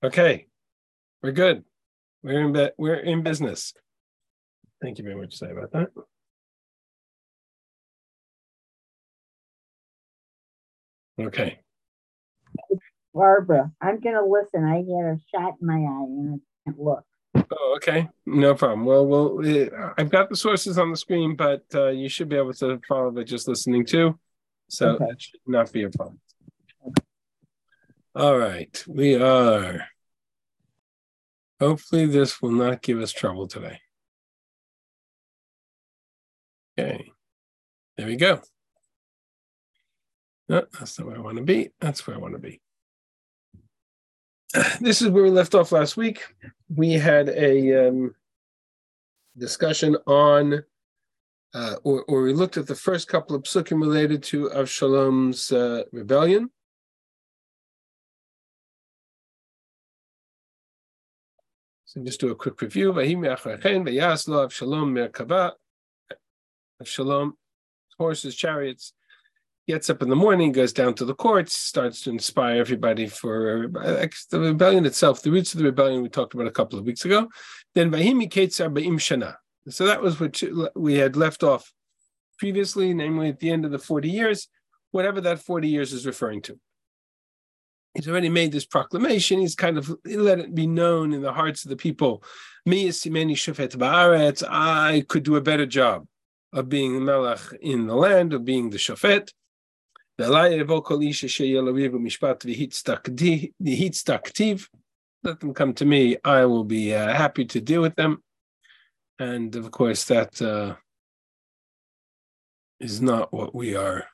Okay, we're good. We're in business. Thank you very much. Sorry about that. Okay. Barbara, I'm going to listen. I had a shot in my eye and I can't look. Oh, okay. No problem. Well, I've got the sources on the screen, but you should be able to follow by just listening too. So Okay. that should not be a problem. All right. We are. Hopefully this will not give us trouble today. Okay. There we go. No, that's not where I want to be. That's where I want to be. This is where we left off last week. We had a discussion on, or we looked at the first couple of psukim related to Avshalom's rebellion. So just do a quick review. Avshalom, horses, chariots, gets up in the morning, goes down to the courts, starts to inspire everybody for the rebellion itself. The roots of the rebellion we talked about a couple of weeks ago. Then Vahimi Ketzar Ba'im Shana. So that was what we had left off previously, namely at the end of the 40 years, whatever that 40 years is referring to. He's already made this proclamation. He's kind of let it be known in the hearts of the people. Mi Yisimeni Shofet Ba'aretz. I could do a better job of being the Melech in the land, of being the Shofet. Let them come to me. I will be happy to deal with them. And of course, that is not what we are.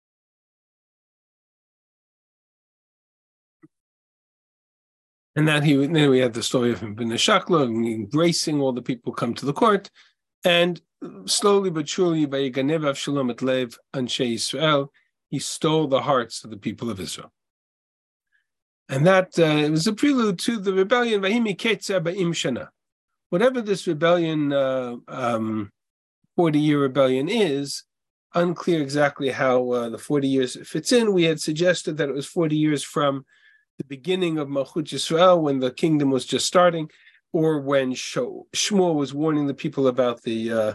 And then we had the story of him being a shakla, embracing all the people who come to the court, and slowly but surely, by Ganev Avshalom et Lev Anshe Yisrael, he stole the hearts of the people of Israel. And that it was a prelude to the rebellion, Vahimi Ketzar Ba'im Shana. Whatever this rebellion, 40-year rebellion is, unclear exactly how the 40 years fits in. We had suggested that it was 40 years from the beginning of Malchut Yisrael, when the kingdom was just starting, or when Shmuel was warning the people about the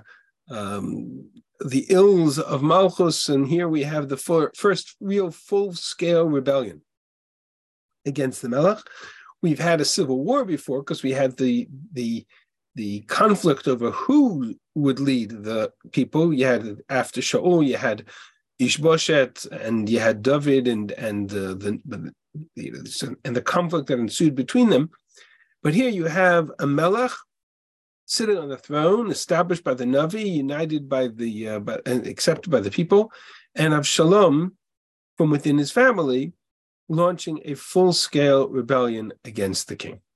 ills of Malchus, and here we have the first real full-scale rebellion against the Melech. We've had a civil war before because we had the conflict over who would lead the people. You had after Shaul, you had Ishboshet, and you had David, and the conflict that ensued between them. But here you have a Melech sitting on the throne, established by the Navi, united by and accepted by the people, and Avshalom from within his family, launching a full-scale rebellion against the king.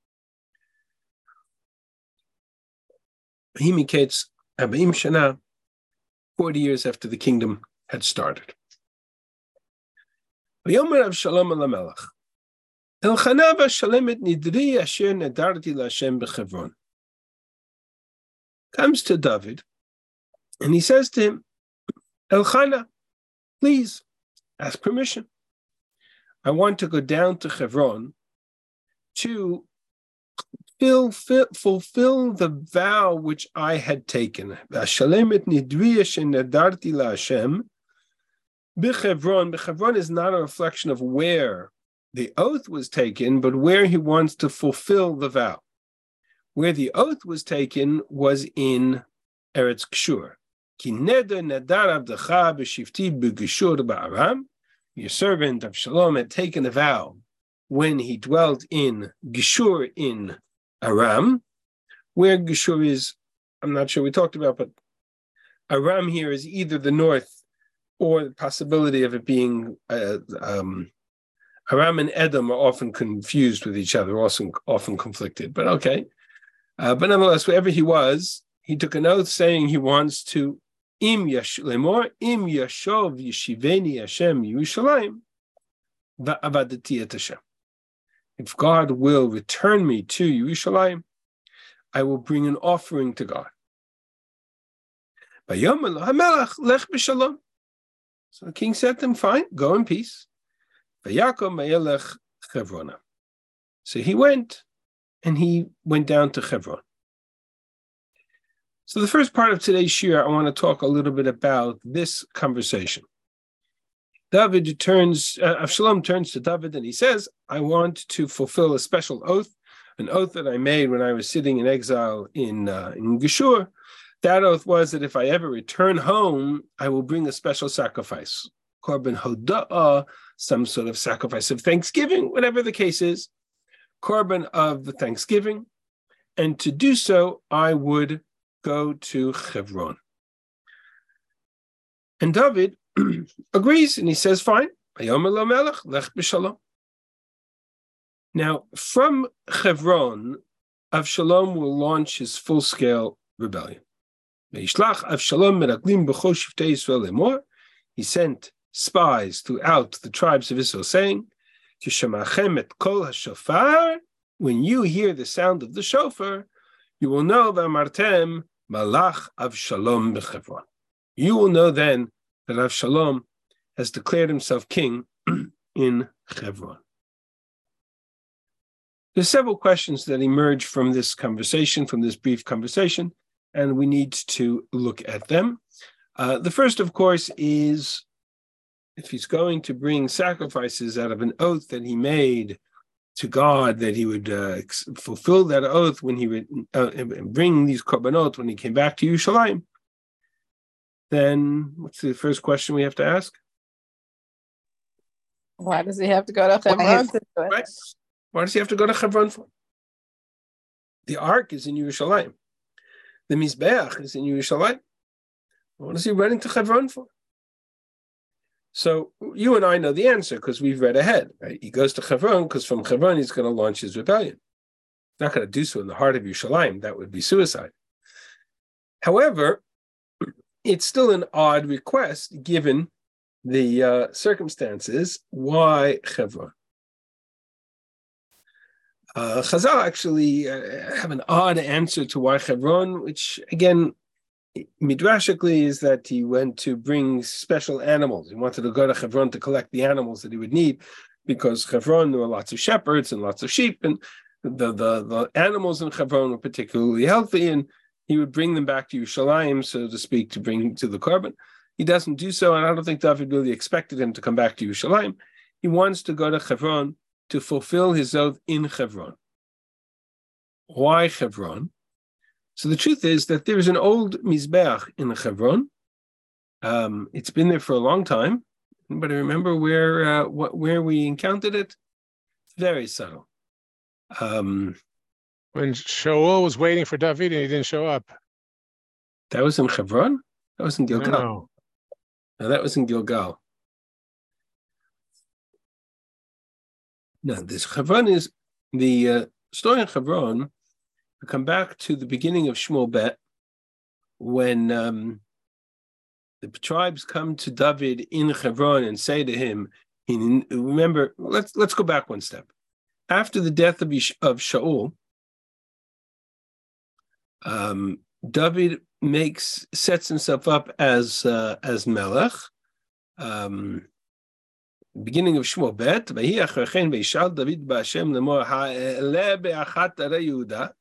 Bahimiketz Abim Shana, 40 years after the kingdom had started. V'yomer Avshalom al Melech, Elchana v'Shalemet nidri asher nedarti l'Hashem b'Chevron. Comes to David, and he says to him, Elchana, please ask permission. I want to go down to Hebron to fulfill the vow which I had taken. Shalemet nidriya shenadarti laHashem b'Chevron. B'Chevron is not a reflection of where the oath was taken, but where he wants to fulfill the vow. Where the oath was taken was in Eretz Kshur. Ki neder nadar avdecha b'shivti b'Geshur ba'aram. Your servant Avshalom had taken a vow when he dwelt in Geshur in Aram, where Geshur is, I'm not sure we talked about, but Aram here is either the north or the possibility of it being Aram and Edom are often confused with each other, often conflicted, but okay. But nonetheless, wherever he was, he took an oath saying he wants to Im Yashov Yeshiveni Hashem Yerushalayim va'avadati et Hashem. If God will return me to Yerushalayim, I will bring an offering to God. Vayomer HaMelech lech b'shalom. So the king said to him, fine, go in pease. Vayakom vayelech Chevrona. So he went down to Hebron. So the first part of today's shir, I want to talk a little bit about this conversation. Avshalom turns to David and he says, I want to fulfill a special oath, an oath that I made when I was sitting in exile in Geshur. That oath was that if I ever return home, I will bring a special sacrifice, korban hoda'ah, some sort of sacrifice of thanksgiving, whatever the case is, korban of the thanksgiving. And to do so, I would go to Hebron. And David agrees, and he says, fine. Now, from Hebron, Avshalom will launch his full-scale rebellion. He sent spies throughout the tribes of Israel, saying, when you hear the sound of the shofar, you will know V'amartem Malach Avshalom b'Chevron. You will know then that Avshalom has declared himself king in Hebron. There's several questions that emerge from this conversation, from this brief conversation, and we need to look at them. The first, of course, is if he's going to bring sacrifices out of an oath that he made to God, that he would fulfill that oath when he would bring these korbanot when he came back to Yerushalayim, then what's the first question we have to ask? Why does he have to go to Hebron to do it? Right. Why does he have to go to Hebron for? The ark is in Yerushalayim. The Mizbeach is in Yerushalayim. What is he running to Hebron for? So you and I know the answer because we've read ahead, right? He goes to Hebron because from Hebron he's going to launch his rebellion. He's not going to do so in the heart of Yerushalayim. That would be suicide. However, it's still an odd request given the circumstances. Why Hebron? Chazal actually have an odd answer to why Hebron, which again, midrashically is that he went to bring special animals. He wanted to go to Hebron to collect the animals that he would need, because Hebron, there were lots of shepherds and lots of sheep, and the animals in Hebron were particularly healthy, and he would bring them back to Yerushalayim, so to speak, to bring to the korban. He doesn't do so, and I don't think David really expected him to come back to Yerushalayim. He wants to go to Hebron to fulfill his oath in Hebron. Why Hebron? So the truth is that there is an old Mizbeach in Hebron. It's been there for a long time. Anybody remember where we encountered it? It's very subtle. When Shaul was waiting for David and he didn't show up. That was in Hebron? That was in Gilgal. No, that was in Gilgal. No, this Hebron is the story in Hebron. We come back to the beginning of Shmuel Bet, when the tribes come to David in Hebron and say to him, remember, let's go back one step. After the death of Shaul, David sets himself up as Melech. Beginning of Shmuel Bet, David b'Hashem lemor ha'eleh be'achat arei Yehuda.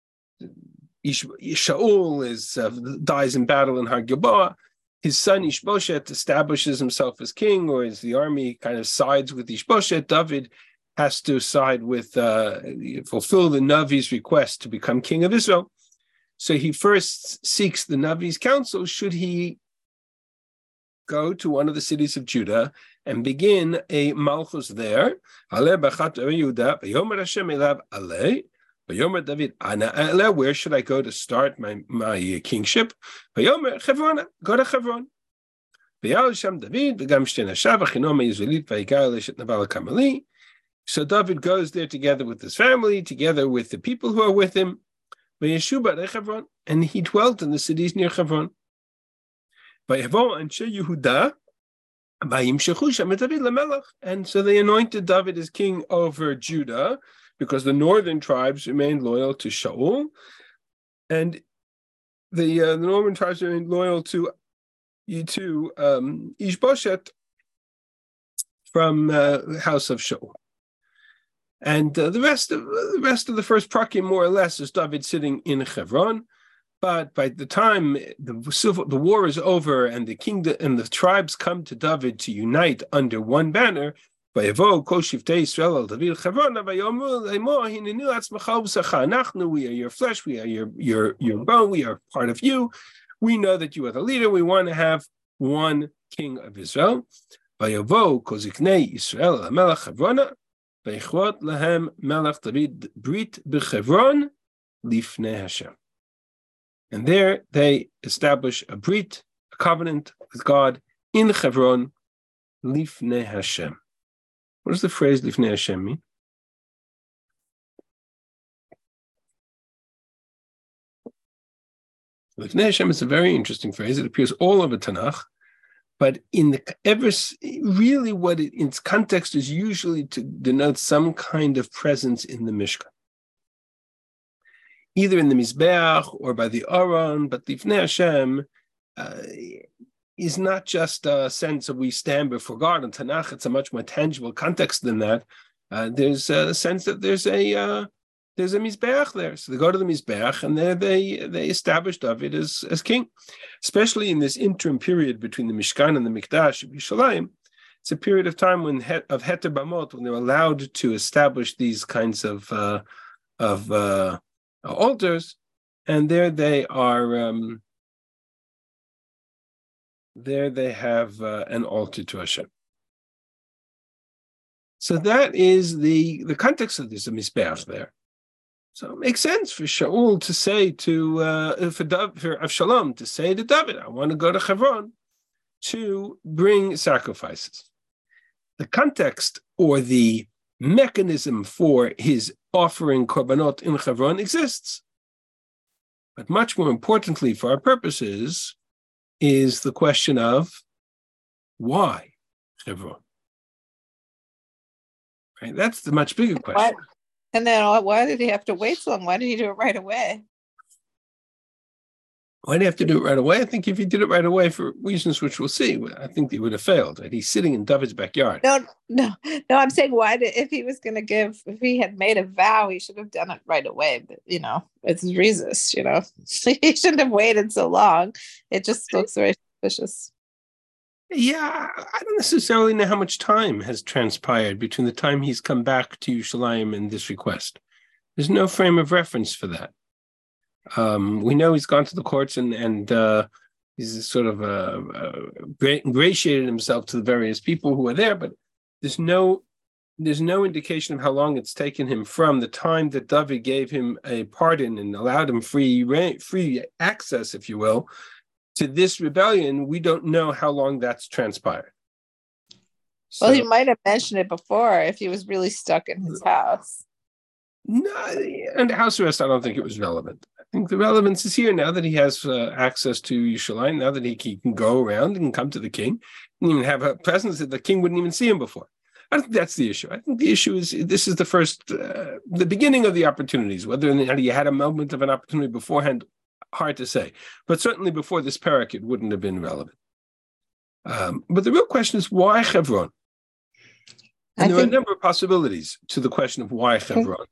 Shaul dies in battle in Har Gilboa. His son Ishbosheth establishes himself as king, or as the army kind of sides with Ishbosheth. David has to side with, fulfill the Navi's request to become king of Israel. So he first seeks the Navi's counsel. Should he go to one of the cities of Judah and begin a malchus there? David, where should I go to start my kingship? Hebron, go to Hebron. So David goes there together with his family, together with the people who are with him, and he dwelt in the cities near Hebron. And so they anointed David as king over Judah, because the northern tribes remained loyal to Shaul, and the northern tribes remained loyal to Ishbosheth from the house of Shaul. And the rest of the first prakim, more or less, is David sitting in Hebron. But by the time the war is over and the kingdom and the tribes come to David to unite under one banner, we are your flesh, we are your bone, we are part of you. We know that you are the leader. We want to have one king of Israel. And there they establish a brit, a covenant with God in Hebron, lifnei Hashem. What does the phrase lifnei Hashem mean? Lifnei Hashem is a very interesting phrase. It appears all over Tanakh, but in its context is usually to denote some kind of presence in the Mishkan, either in the Mizbeach or by the Aron. But Lifnei Hashem is not just a sense of we stand before God. In Tanakh, it's a much more tangible context than that. There's a sense that there's a Mizbeach there. So they go to the Mizbeach, and there they establish David as king. Especially in this interim period between the Mishkan and the Mikdash of Yerushalayim, it's a period of time of Heter Bamot, when they're allowed to establish these kinds of altars, and there they are. There they have an altar to Hashem. So that is the context of this, a Mizbeach there. So it makes sense for Shaul to say for Avshalom to say to David, I want to go to Hebron to bring sacrifices. The context or the mechanism for his offering korbanot in Hebron exists. But much more importantly for our purposes is the question of why Hebron? Right? That's the much bigger question. And then why did he have to wait so long? Why did he do it right away? Why did he have to do it right away? I think if he did it right away for reasons which we'll see, I think he would have failed. Right? He's sitting in David's backyard. No. I'm saying if he had made a vow, he should have done it right away. But it's Jesus. He shouldn't have waited so long. It just looks very suspicious. Yeah, I don't necessarily know how much time has transpired between the time he's come back to Yerushalayim and this request. There's no frame of reference for that. We know he's gone to the courts and he's sort of ingratiated himself to the various people who are there, but there's no indication of how long it's taken him from the time that David gave him a pardon and allowed him free access, if you will, to this rebellion. We don't know how long that's transpired. Well, he might have mentioned it before if he was really stuck in his house. No, and house arrest, I don't think it was relevant. I think the relevance is here now that he has access to Yerushalayim, now that he can go around and come to the king and even have a presence that the king wouldn't even see him before. I don't think that's the issue. I think the issue is this is the beginning of the opportunities. Whether he had a moment of an opportunity beforehand, hard to say. But certainly before this parak, it wouldn't have been relevant. But the real question is why Hebron? And there are a number of possibilities to the question of why Hebron.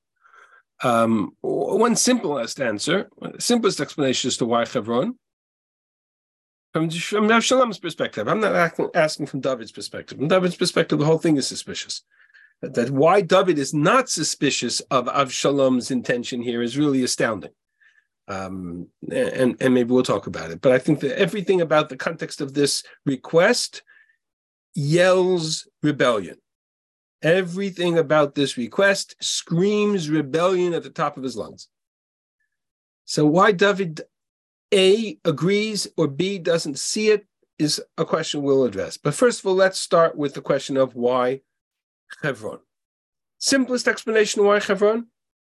One simplest explanation as to why Hebron, from Avshalom's perspective. I'm not asking from David's perspective. From David's perspective, the whole thing is suspicious. That why David is not suspicious of Avshalom's intention here is really astounding. And maybe we'll talk about it. But I think that everything about the context of this request yells rebellion. Everything about this request screams rebellion at the top of his lungs. So why David A, agrees, or B, doesn't see it is a question we'll address. But first of all, let's start with the question of why Hebron. Simplest explanation why Hebron?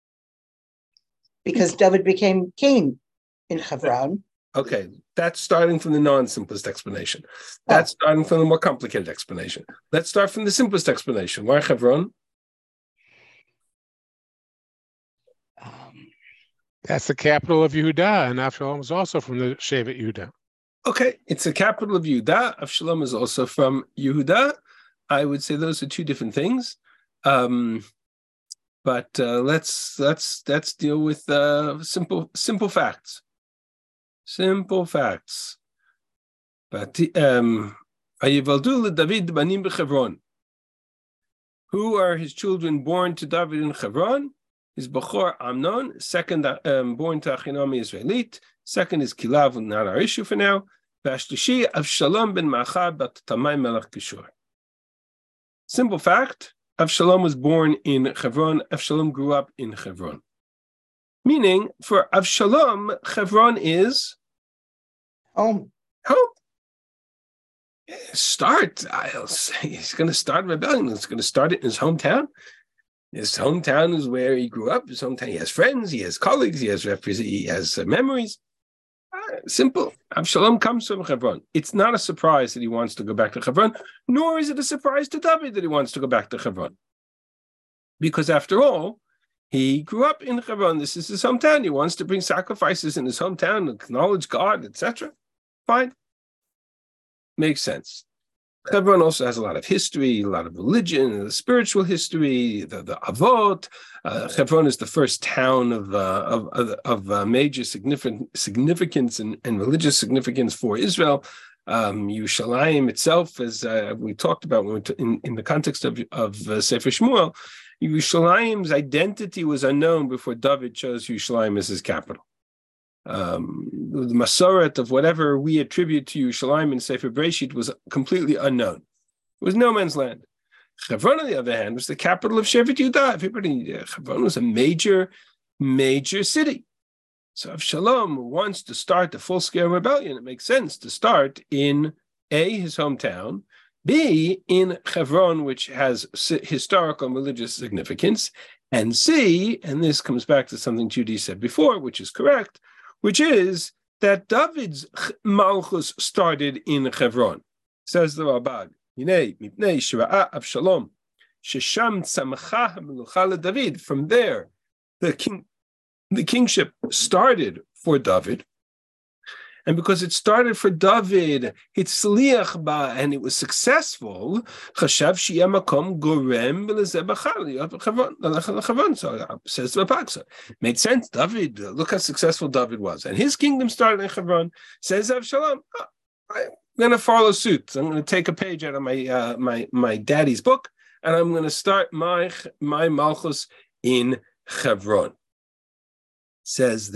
Because David became king in Hebron. Okay, that's starting from the non-simplest explanation. That's starting from the more complicated explanation. Let's start from the simplest explanation. Why Hebron? That's the capital of Yehuda, and Avshalom is also from the Shevet Yehuda. Okay, it's the capital of Yehuda. Avshalom is also from Yehuda. I would say those are two different things. But let's deal with simple facts. Simple facts. But David banim b'Chevron. Who are his children born to David in Chevron? Is Bechor Amnon, second born to Achinoam Israelite, second is Kilav, not our issue for now. Vashlishi Avshalom ben Maachah bat Tamai melech Geshur. Simple fact, Avshalom was born in Chevron. Avshalom grew up in Chevron. Meaning, for Avshalom, Chevron is Home. home. I'll say he's going to start rebellion. He's going to start it in his hometown. His hometown is where he grew up. His hometown, he has friends, he has colleagues, he has memories. Simple. Avshalom comes from Hebron. It's not a surprise that he wants to go back to Hebron, nor is it a surprise to David that he wants to go back to Hebron. Because after all, he grew up in Hebron. This is his hometown. He wants to bring sacrifices in his hometown, acknowledge God, etc. Fine. Makes sense. Hebron also has a lot of history, a lot of religion, spiritual history, the Avot. Hebron is the first town of major significance and religious significance for Israel. Yerushalayim itself, as we talked about in the context of Sefer Shmuel, Yerushalayim's identity was unknown before David chose Yerushalayim as his capital. The Masoret of whatever we attribute to Yerushalayim in Sefer Bereshit was completely unknown. It was no man's land. Hebron, on the other hand, was the capital of Shevet Yehuda. Hebron was a major city. So Avshalom wants to start a full-scale rebellion. It makes sense to start in A, his hometown, B, in Hebron, which has historical and religious significance, and C, and this comes back to something Judy said before, which is correct, which is that David's Malchus started in Hebron. Says the Rambam, Avshalom, Shesham tzamcha hamelucha David. From there, the kingship started for David. And because it started for David, Hitzliach ba, and it was successful, Chashav sheyeh makom gorem b'lezeh b'Chevron. So says the Rapaksa. Made sense. David, look how successful David was. And his kingdom started in Hebron. Says Avshalom, I'm going to follow suit. I'm going to take a page out of my daddy's book, and I'm going to start my Malchus in Hebron. Says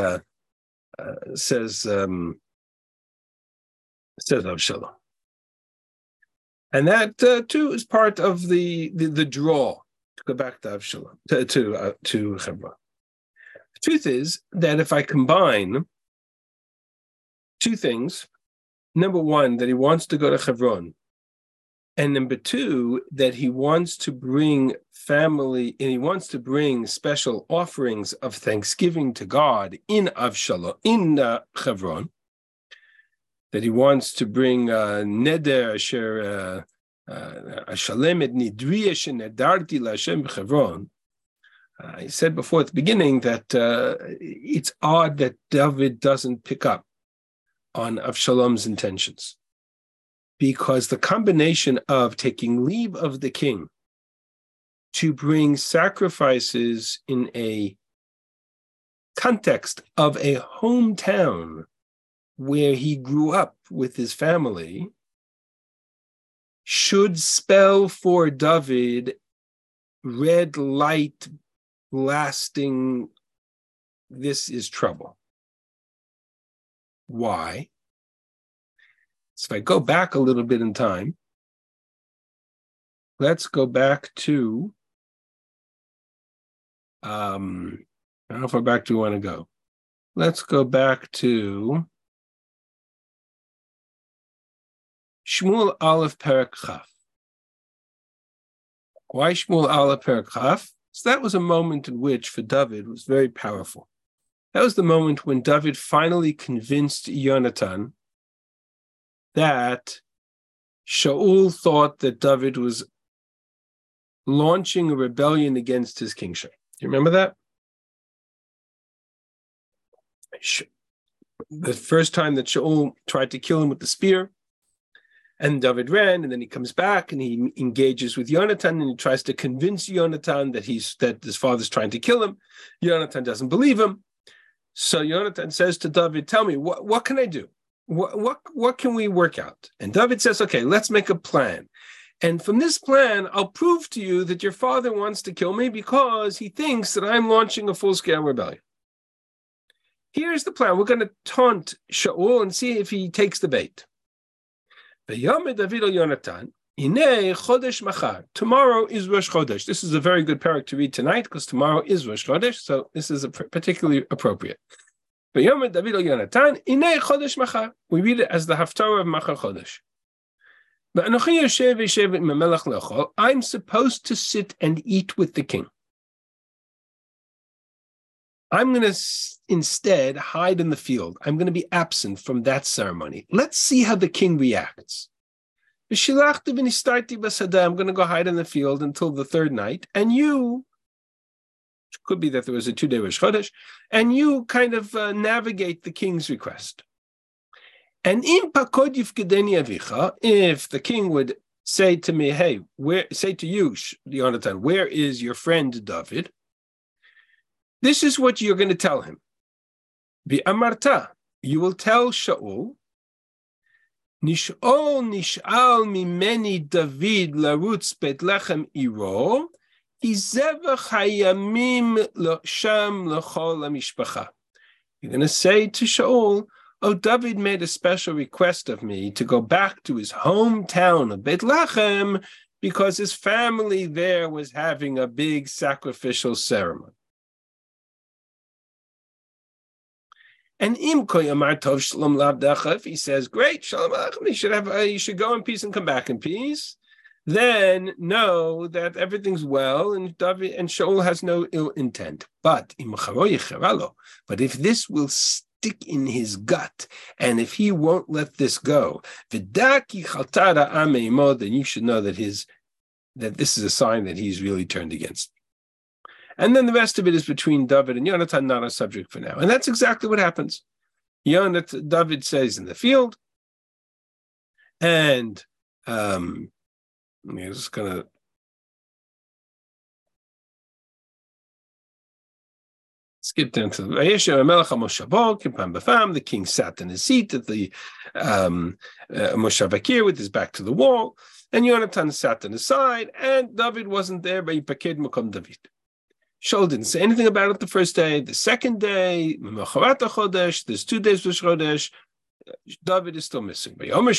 Avshalom, and that too is part of the draw to go back to Avshalom to Hebron. The truth is that if I combine two things, number one, that he wants to go to Hebron, and number two, that he wants to bring family, and he wants to bring special offerings of thanksgiving to God in Avshalom, in Hebron, that he wants to bring neder asher ashalemet nidriya shenedarti laHashem b'Chevron. I said before at the beginning that it's odd that David doesn't pick up on Avshalom's intentions, because the combination of taking leave of the king to bring sacrifices in a context of a hometown where he grew up with his family should spell for David red light blasting, this is trouble. Why? So if I go back a little bit in time, let's go back to, I don't know how far back do we want to go. Let's go back to Shmuel Aleph Perek Chaf. Why Shmuel Aleph Perek Chaf? So that was a moment in which, for David, was very powerful. That was the moment when David finally convinced Yonatan that Shaul thought that David was launching a rebellion against his kingship. Do you remember that? The first time that Shaul tried to kill him with the spear, And David ran, and then he comes back and he engages with Yonatan, and he tries to convince Yonatan that his father's trying to kill him. Yonatan doesn't believe him. So Yonatan says to David, tell me, what can I do? What can we work out? And David says, okay, let's make a plan. And from this plan, I'll prove to you that your father wants to kill me because he thinks that I'm launching a full-scale rebellion. Here's the plan. We're going to taunt Shaul and see if he takes the bait. Tomorrow is Rosh Chodesh. This is a very good parak to read tonight because tomorrow is Rosh Chodesh, so this is particularly appropriate. We read it as the Haftarah of Machar Chodesh. I'm supposed to sit and eat with the king. I'm going to instead hide in the field. I'm going to be absent from that ceremony. Let's see how the king reacts. I'm going to go hide in the field until the third night. And you, it could be that there was a 2-day Rosh Chodesh, and you kind of navigate the king's request. And if the king would say to me, hey, say to you, Yonatan, where is your friend David? This is what you're going to tell him. Amarta, you will tell Shaul, Nish'ol nish'al mimeni David larutz bet lechem iro, hizevach hayamim sham l'chol hamishpacha. You're going to say to Shaul, oh, David made a special request of me to go back to his hometown of Bet Lechem because his family there was having a big sacrificial ceremony. And Im Koyamar Tov Shalom Lavdacha, if he says, great, Shalom Aleichem, you should go in peace and come back in peace, then know that everything's well and David and Shaul has no ill intent. But if this will stick in his gut, and if he won't let this go, then you should know that this is a sign that he's really turned against. And then the rest of it is between David and Yonatan, not a subject for now. And that's exactly what happens. David says in the field, and I'm just going to skip down to the king sat in his seat at the Moshav Akir with his back to the wall, and Yonatan sat on his side, and David wasn't there, but Yipaked Makom David. Shaul didn't say anything about it the first day. The second day, there's 2 days Rosh Chodesh, David is still missing. Where is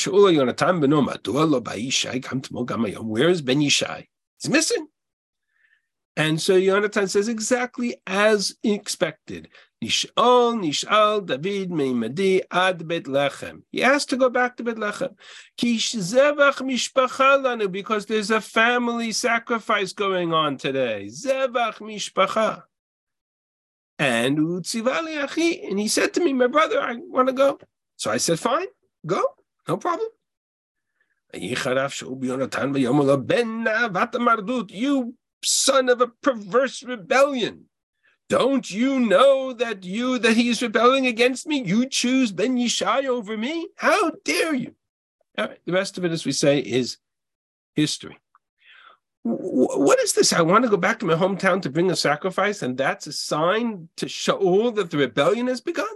Ben Yishai? He's missing. And so Yonatan says exactly as expected. Nish'al David meimadi ad Bet Lechem. He asked to go back to Bet Lechem. Because there's a family sacrifice going on today. Zevach mishpacha. And utzivali achi. And he said to me, my brother, I want to go. So I said, fine, go, no problem. You son of a perverse rebellion. Don't you know that he is rebelling against me? You choose Ben Yishai over me? How dare you? All right, the rest of it, as we say, is history. What is this? I want to go back to my hometown to bring a sacrifice, and that's a sign to Shaul that the rebellion has begun?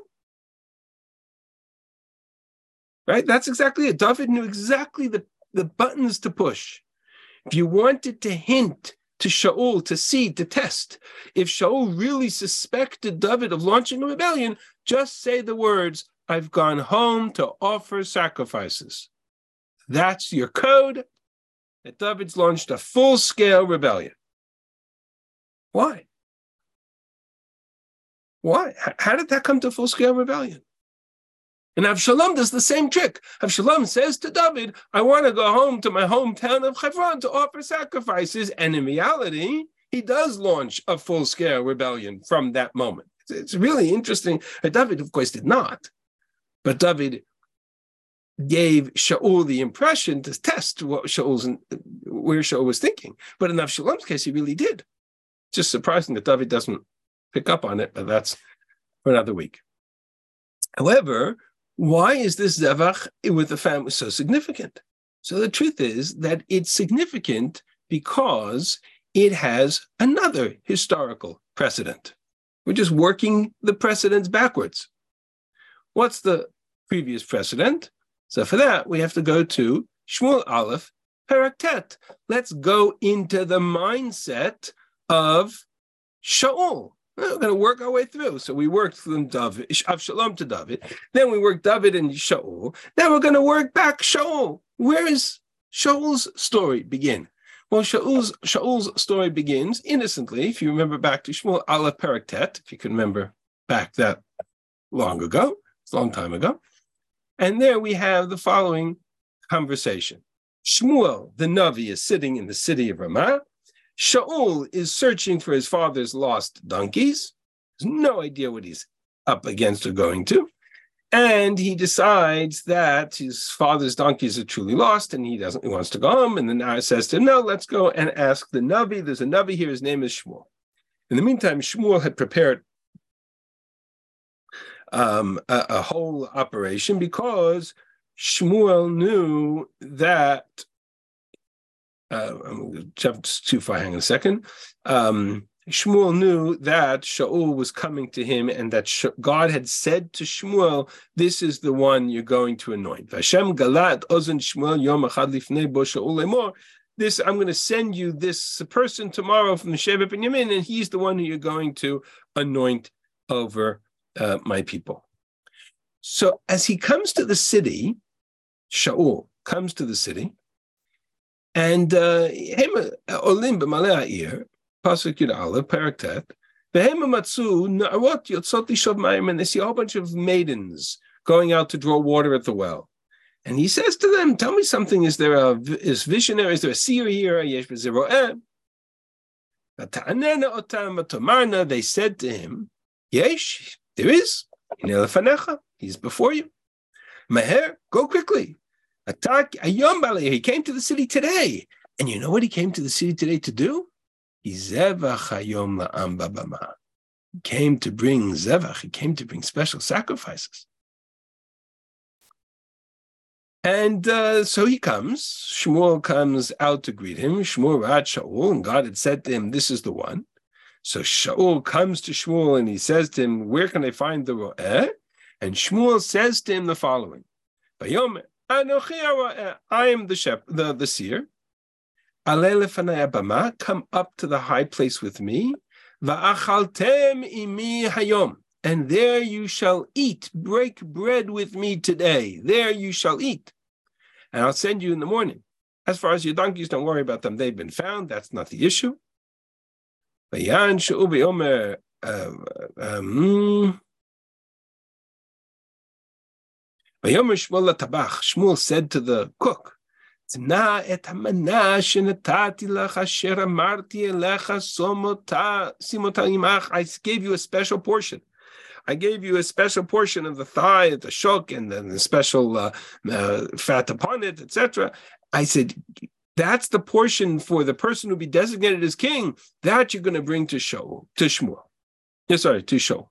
Right? That's exactly it. David knew exactly the buttons to push. If you wanted to hint to Shaul, to see, to test, if Shaul really suspected David of launching a rebellion, just say the words, I've gone home to offer sacrifices. That's your code that David's launched a full-scale rebellion. Why? Why? How did that come to full-scale rebellion? And Avshalom does the same trick. Avshalom says to David, I want to go home to my hometown of Hebron to offer sacrifices. And in reality, he does launch a full-scale rebellion from that moment. It's really interesting. David, of course, did not. But David gave Shaul the impression to test where Shaul was thinking. But in Avshalom's case, he really did. Just surprising that David doesn't pick up on it, but that's for another week. However, why is this Zevach with the family so significant? So the truth is that it's significant because it has another historical precedent. We're just working the precedents backwards. What's the previous precedent? So for that, we have to go to Shmuel Aleph, Perek Tet. Let's go into the mindset of Shaul. We're going to work our way through. So we worked from David, Avshalom to David. Then we worked David and Shaul. Then we're going to work back Shaul. Where is Shaul's story begin? Well, Shaul's story begins innocently. If you remember back to Shmuel Aleph Perek Tet, if you can remember back that long ago, it's a long time ago. And there we have the following conversation. Shmuel, the Navi, is sitting in the city of Ramah. Shaul is searching for his father's lost donkeys. He has no idea what he's up against or going to. And he decides that his father's donkeys are truly lost and he wants to go home. And the Na'ar says to him, no, let's go and ask the Navi. There's a Navi here. His name is Shmuel. In the meantime, Shmuel had prepared a whole operation because Shmuel knew that, I'm going to jump too far, hang on a second. Shmuel knew that Shaul was coming to him and that God had said to Shmuel, this is the one you're going to anoint. Hashem galat ozen Shmuel yom echad lifnei bo Shaul lemor. This, I'm going to send you this person tomorrow from the Shevet Binyamin, and he's the one who you're going to anoint over my people. So as he comes to the city, Shaul comes to the city, and olim b'malei ha'ir, pasuk Yud Aleph, Perek Tet, v'hem matzu na'arot yotzot lishov mayim, and they see a whole bunch of maidens going out to draw water at the well. And he says to them, tell me something, is there a visionary, is there a seer here? Yesh b'zero'eh. They said to him, Yesh, there is. He's before you. Maher, go quickly. Attack Ayom Balei. He came to the city today. And you know what he came to the city today to do? He came to bring zevach. He came to bring special sacrifices. And so he comes. Shmuel comes out to greet him. Shmuel Ra'at Shaul, and God had said to him, this is the one. So Shaul comes to Shmuel and he says to him, where can I find the ro'eh? And Shmuel says to him the following, Vayomer, Anochi ro'eh, I am the seer. Aleh lefanai abama, come up to the high place with me. Va'achaltem imi hayom, and there you shall eat, break bread with me today. There you shall eat. And I'll send you in the morning. As far as your donkeys, don't worry about them. They've been found. That's not the issue. Vayan Shaul v'yomer, Vayomer Shmuel latabach. Shmuel said to the cook, I gave you a special portion. I gave you a special portion of the thigh, the shok, and then the special fat upon it, etc. I said, that's the portion for the person who be designated as king that you're going to bring to Shmuel. To Shaul.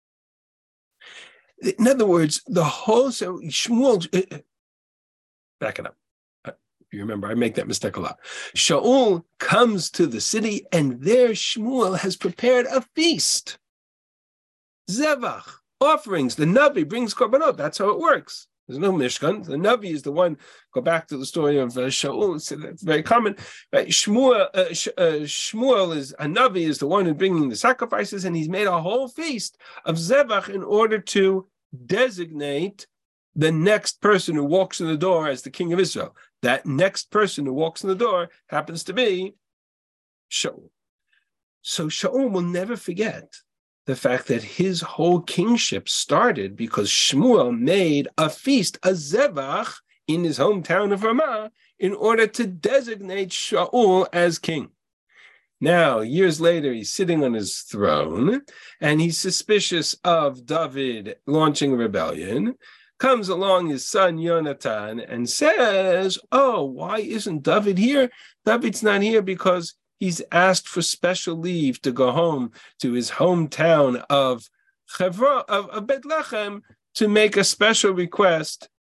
In other words, the whole Shmuel. Back it up. You remember, I make that mistake a lot. Shaul comes to the city, and there Shmuel has prepared a feast. Zevach, offerings. The Navi brings korbanot. That's how it works. There's no Mishkan. The Navi is the one. Go back to the story of Shaul. So that's very common. Right? Shmuel is a Navi, is the one who's bringing the sacrifices, and he's made a whole feast of Zevach in order to designate the next person who walks in the door as the king of Israel. That next person who walks in the door happens to be Shaul. So Shaul will never forget the fact that his whole kingship started because Shmuel made a feast, a zevach, in his hometown of Ramah in order to designate Shaul as king. Now, years later, he's sitting on his throne, and he's suspicious of David launching a rebellion. Comes along his son Yonatan and says, oh, why isn't David here? David's not here because he's asked for special leave to go home to his hometown of Bethlehem to make a special request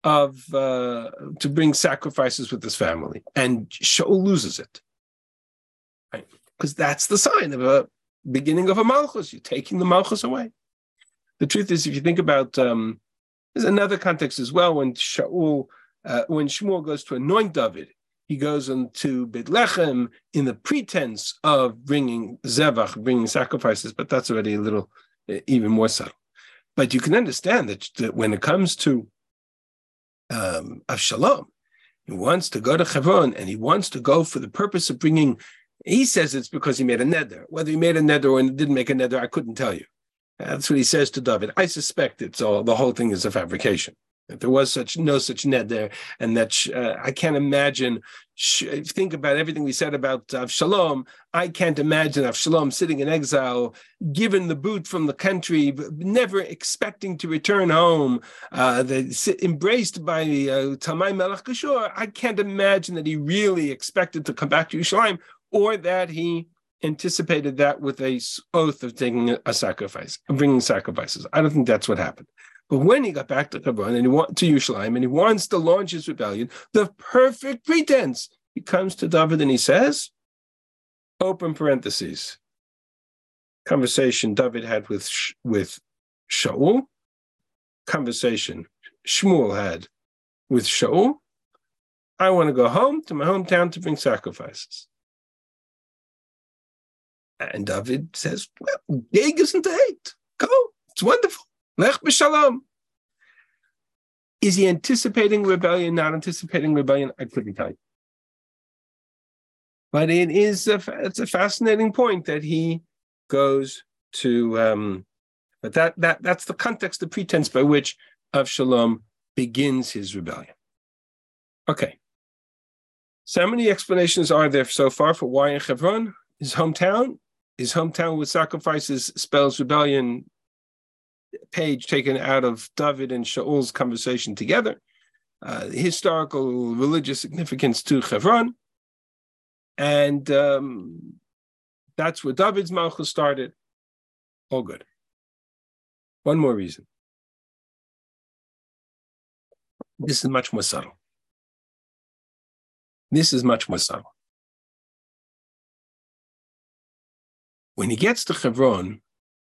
to bring sacrifices with his family, and Shaul loses it, right? Because that's the sign of a beginning of a malchus. You're taking the malchus away. The truth is, if you think about, there's another context as well when when Shmuel goes to anoint David, he goes into Bethlehem in the pretense of bringing zevach, bringing sacrifices, but that's already a little even more subtle. But you can understand that when it comes to Avshalom, he wants to go to Hebron and he wants to go for the purpose of bringing. He says it's because he made a neder. Whether he made a neder or didn't make a neder, I couldn't tell you. That's what he says to David. I suspect it's all. The whole thing is a fabrication. If there was no such neder, and that I can't imagine. Think about everything we said about Avshalom. I can't imagine Avshalom sitting in exile, given the boot from the country, never expecting to return home, embraced by Talmai Melech Geshur. I can't imagine that he really expected to come back to Yerushalayim, or that he anticipated that with a oath of taking a sacrifice, of bringing sacrifices. I don't think that's what happened. But when he got back to Hebron and to Yerushalayim, and he wants to launch his rebellion, the perfect pretense, he comes to David and he says, open parentheses, conversation David had with Shaul, conversation Shmuel had with Shaul. I want to go home to my hometown to bring sacrifices. And David says, well, Geg isn't to hate. Go, it's wonderful. Lech b'shalom. Is he anticipating rebellion, not anticipating rebellion? I couldn't tell you. But it's a fascinating point that he goes to, but that's the context, the pretense by which Avshalom begins his rebellion. Okay. So how many explanations are there so far for why in Hebron? His hometown with sacrifices spells rebellion. Page taken out of David and Shaul's conversation together. Historical religious significance to Hebron. And that's where David's malchus started. All good. One more reason. This is much more subtle. When he gets to Hebron,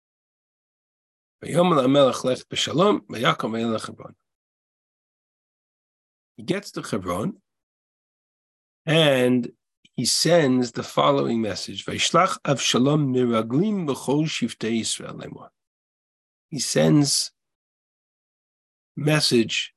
he gets to Hebron and he sends the following message. He sends message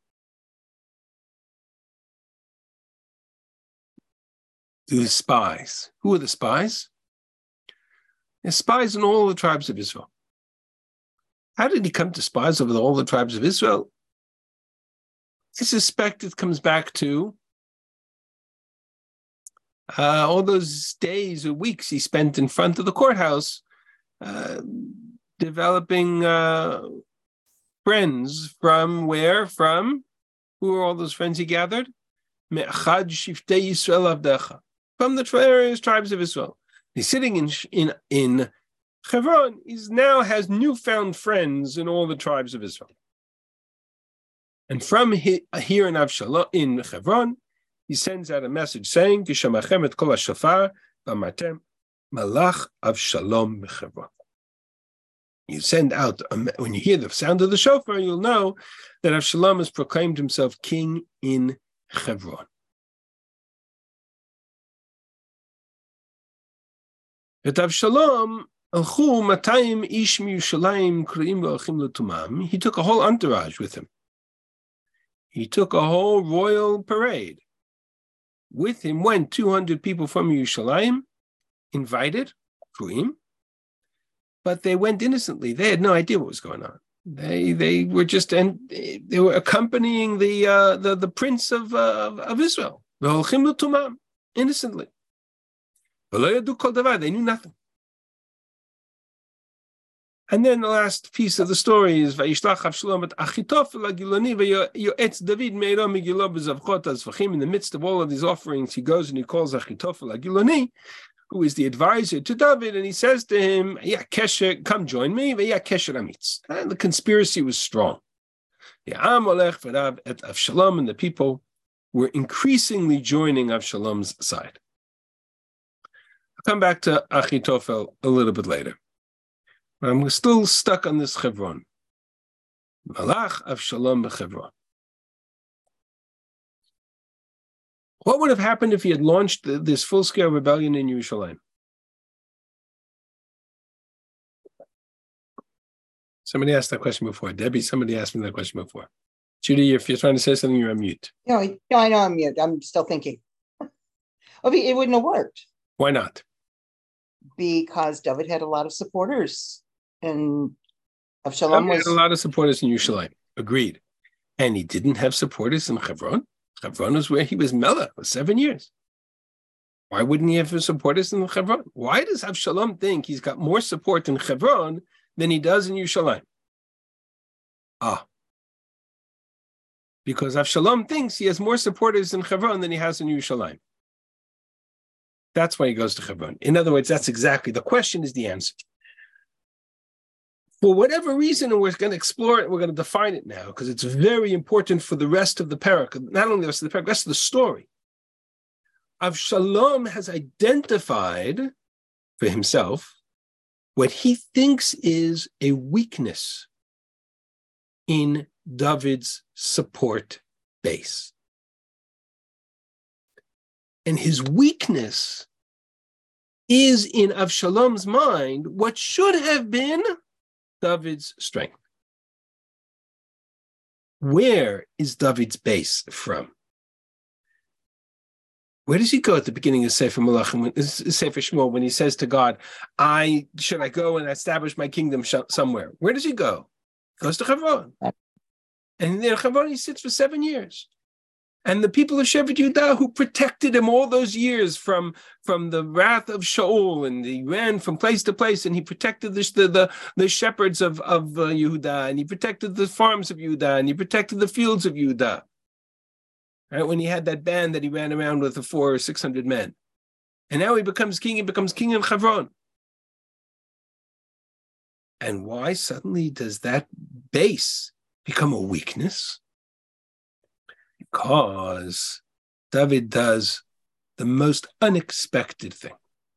to the spies. Who are the spies? The spies in all the tribes of Israel. How did he come to spies over all the tribes of Israel? I suspect it comes back to all those days or weeks he spent in front of the courthouse developing friends from where? From? Who are all those friends he gathered? From the various tribes of Israel. He's sitting in Hebron, he now has newfound friends in all the tribes of Israel. And from here in Avshalom, in Hebron, he sends out a message saying, Kishamachem et kol hashofar v'amartem malach Avshalom b'Hebron. You send out, when you hear the sound of the shofar, you'll know that Avshalom has proclaimed himself king in Hebron. At Avshalom, he took a whole entourage with him. He took a whole royal parade. With him went 200 people from Yerushalayim, invited, but they went innocently. They had no idea what was going on. They were just, and they were accompanying the prince of Israel, innocently. They knew nothing. And then the last piece of the story is Vayishlach Avshalom et Achitophel HaGiloni veYoetz David me'iro migilo b'zavchot hazvachim. In the midst of all of these offerings, he goes and he calls Achitophel HaGiloni, who is the advisor to David, and he says to him, "Yeah, Kesher, come join me. Yeah, Kesher Amitz." And the conspiracy was strong. Ya'am olech v'rav et Avshalom, and the people were increasingly joining Avshalom's side. I'll come back to Achitophel a little bit later. But I'm still stuck on this Hebron. Malach Avshalom b'Hebron. What would have happened if he had launched this full-scale rebellion in Yerushalayim? Somebody asked that question before. Debbie, somebody asked me that question before. Judy, if you're trying to say something, you're on mute. No, I know I'm mute. I'm still thinking. It wouldn't have worked. Why not? Because David had a lot of supporters, and Avshalom He had a lot of supporters in Yerushalayim. Agreed. And he didn't have supporters in Hebron. Hebron was where he was melech for 7 years. Why wouldn't he have supporters in Hebron? Why does Avshalom think he's got more support in Hebron than he does in Yerushalayim? Because Avshalom thinks he has more supporters in Hebron than he has in Yerushalayim. That's why he goes to Hebron. In other words, that's exactly, the question is the answer. For whatever reason, and we're going to explore it, we're going to define it now, because it's very important for the rest of the parak, not only the rest of the parak, the rest of the story. Avshalom has identified for himself what he thinks is a weakness in David's support base. And his weakness is, in Avshalom's mind, what should have been David's strength. Where is David's base from? Where does he go at the beginning of Sefer Malachim, Sefer Shmuel, when he says to God, should I go and establish my kingdom somewhere? Where does he go? He goes to Hebron. And in Hebron he sits for 7 years. And the people of Shevet Yehudah who protected him all those years from the wrath of Shaul, and he ran from place to place, and he protected the shepherds of Yehudah, and he protected the farms of Yehudah, and he protected the fields of Yehudah. Right, when he had that band that he ran around with of 400 or 600 men. And now he becomes king in Hebron. And why suddenly does that base become a weakness? Because David does the most unexpected thing.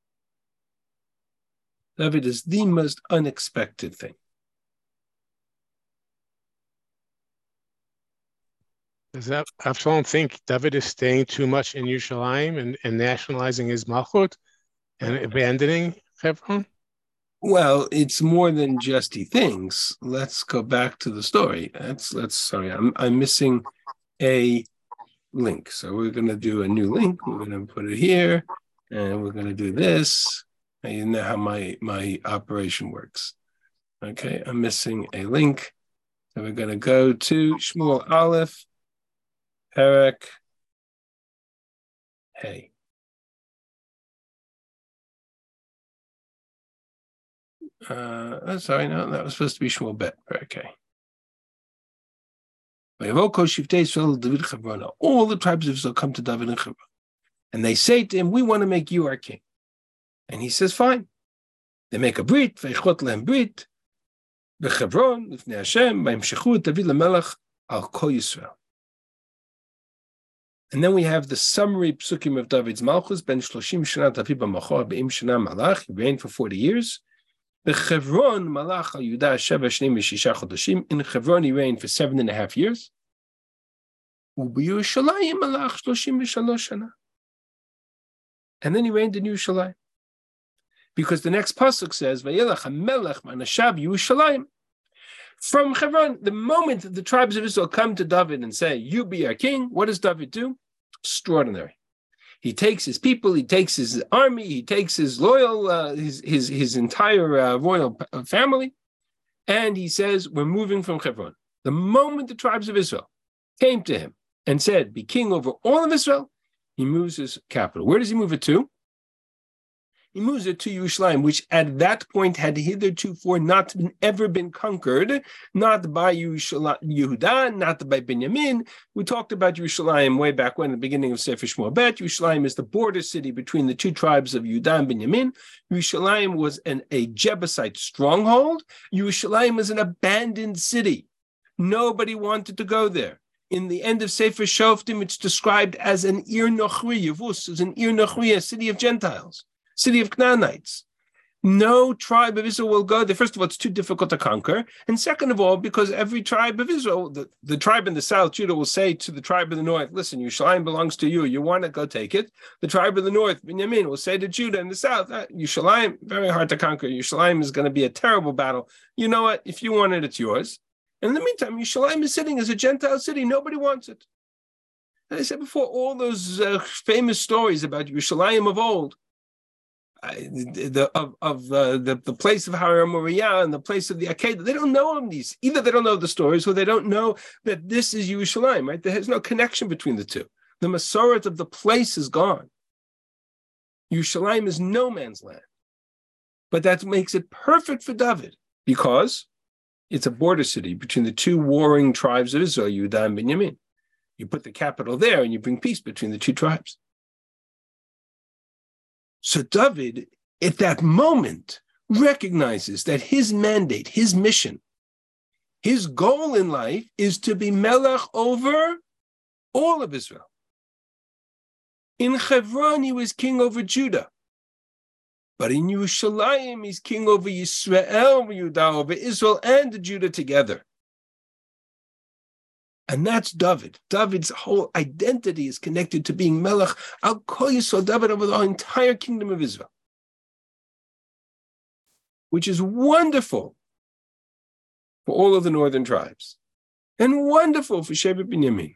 David is the most unexpected thing. Does Avshalom think David is staying too much in Yerushalayim and nationalizing his malchut and abandoning Hebron? Well, it's more than just he thinks. Let's go back to the story. Sorry, I'm missing a link. So we're going to do a new link. We're going to put it here, and we're going to do this. And you know how my operation works. Okay, I'm missing a link. So we're going to go to Shmuel Aleph, Perek Hey. Sorry, no, that was supposed to be Shmuel Bet. Okay. All the tribes of Israel come to David and Hebron, and they say to him, "We want to make you our king." And he says, "Fine." They make a brit, veichot lehem brit, b'Hebron l'fnei Hashem, v'yimshechu et David lemelech al kol Yisrael. And then we have the summary psukim of David's Malchus, ben 30 shana David b'machor be'im shana malach. He reigned for 40 years. B'Hebron malach al Yudah sheva shneim v'shisha chodashim. In Hebron he reigned for 7.5 years. U'b'Yerushalayim malach 33 shana. And then he reigned in Yerushalayim. Because the next pasuk says, Vayelach hamelech ma'anashav Yerushalayim. From Hebron, the moment that the tribes of Israel come to David and say, "You be our king," what does David do? Extraordinary. He takes his people, he takes his army, he takes his loyal, his entire royal family, and he says, "We're moving from Hebron." The moment the tribes of Israel came to him and said, "Be king over all of Israel," he moves his capital. Where does he move it to? He moves it to Yerushalayim, which at that point had heretofore not ever been conquered, not by Yehudah, not by Benjamin. We talked about Yerushalayim way back when, at the beginning of Sefer Shmuel Bet. Yerushalayim is the border city between the two tribes of Yehudah and Benjamin. Yerushalayim was a Jebusite stronghold. Yerushalayim was an abandoned city. Nobody wanted to go there. In the end of Sefer Shoftim, it's described as an Ir Nochri, Yavus, as an Ir Nochri, a city of Gentiles, city of Canaanites. No tribe of Israel will go there. First of all, it's too difficult to conquer. And second of all, because every tribe of Israel, the tribe in the south, Judah, will say to the tribe in the north, listen, Yerushalayim belongs to you. You want to go take it. The tribe of the north, Benjamin, will say to Judah in the south, Yerushalayim, very hard to conquer. Yerushalayim is going to be a terrible battle. You know what? If you want it, it's yours. And in the meantime, Yerushalayim is sitting as a Gentile city. Nobody wants it. And I said before, all those famous stories about Yerushalayim of old, the place of Har Moriah and the place of the Akedah, they don't know them these. Either they don't know the stories or they don't know that this is Yerushalayim, right? There's no connection between the two. The Masoret of the place is gone. Yerushalayim is no man's land. But that makes it perfect for David because it's a border city between the two warring tribes of Israel, Yehuda and Benjamin. You put the capital there and you bring peace between the two tribes. So David, at that moment, recognizes that his mandate, his mission, his goal in life is to be Melech over all of Israel. In Hebron, he was king over Judah. But in Yerushalayim, he's king over Yisrael, Yehuda, over Israel and Judah together. And that's David. David's whole identity is connected to being Melech Al Kol Yisrael, David over the entire kingdom of Israel, which is wonderful for all of the northern tribes and wonderful for Shevet Binyamin.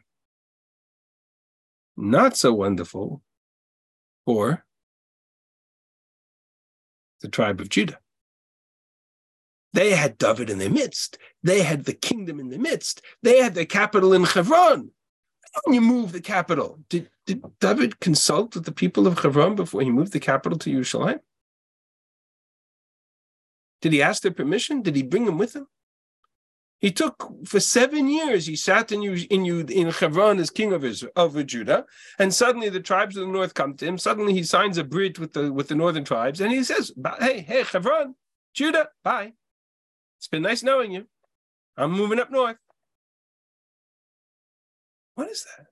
Not so wonderful for the tribe of Judah. They had David in their midst. They had the kingdom in their midst. They had their capital in Hebron. When you move the capital, did David consult with the people of Hebron before he moved the capital to Yerushalayim? Did he ask their permission? Did he bring them with him? He took, for 7 years, he sat in Hebron as king of Israel, over Judah, and suddenly the tribes of the north come to him. Suddenly he signs a brit with the northern tribes, and he says, hey, Hebron, Judah, bye. It's been nice knowing you. I'm moving up north. What is that?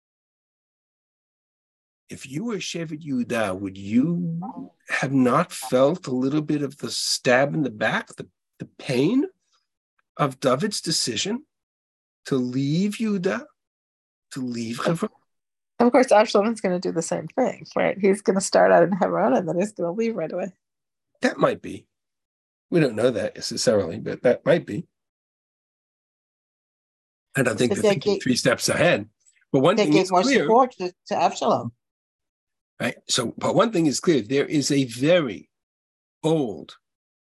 If you were Shevet Yehuda, would you have not felt a little bit of the stab in the back, the pain of David's decision to leave Yehuda, to leave Hebron? Of course, Absalom's going to do the same thing, right? He's going to start out in Hebron and then he's going to leave right away. That might be. We don't know that necessarily, but that might be. I don't think they're thinking 3 steps ahead. But one thing is clear. Support to Absalom. Right. So, but one thing is clear. There is a very old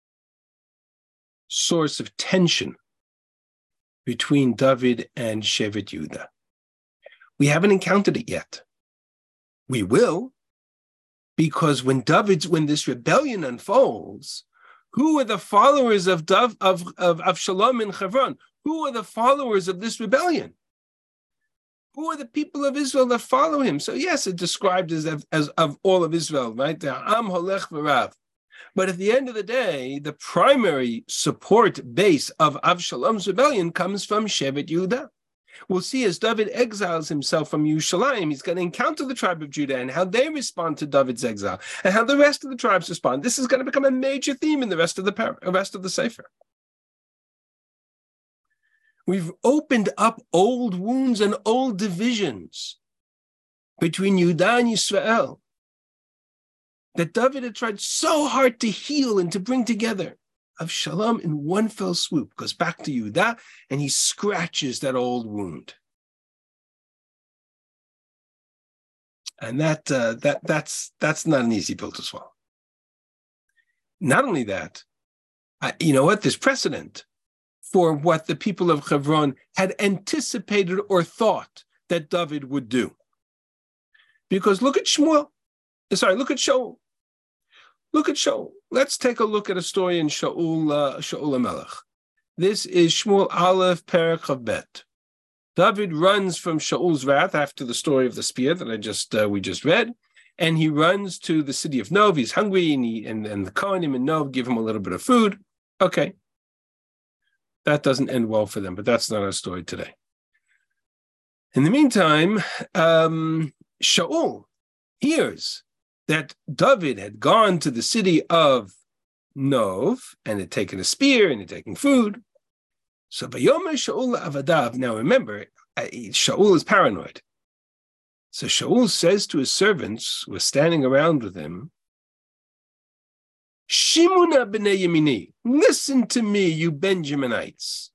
source of tension between David and Shevet Yehuda. We haven't encountered it yet. We will, because when this rebellion unfolds, who are the followers of Avshalom in Hebron? Who are the followers of this rebellion? Who are the people of Israel that follow him? So yes, it's described as of all of Israel, right? The Am Holech V'Rav. But at the end of the day, the primary support base of Avshalom's rebellion comes from Shevet Yehuda. We'll see as David exiles himself from Yerushalayim, he's going to encounter the tribe of Judah and how they respond to David's exile and how the rest of the tribes respond. This is going to become a major theme in the rest of the Sefer. We've opened up old wounds and old divisions between Yehuda and Yisrael that David had tried so hard to heal and to bring together. Avshalom in one fell swoop goes back to Yehuda and he scratches that old wound. And that's not an easy pill to swallow. Not only that, you know what? There's precedent for what the people of Hebron had anticipated or thought that David would do. Because look at Shaul. Look at Shaul. Let's take a look at a story in Shaul HaMelech. This is Shmuel Aleph Perek Chav Bet. David runs from Shaul's wrath after the story of the spear that we just read, and he runs to the city of Nov. He's hungry, and the Kohanim in Nov give him a little bit of food. Okay. that doesn't end well for them, but that's not our story today. In the meantime, Shaul hears that David had gone to the city of Nov and had taken a spear and had taken food. So Vayomer Shaul Avadav. Now remember, Shaul is paranoid. So Shaul says to his servants who are standing around with him, Shimuna b'nei Yemini, listen to me, you Benjaminites.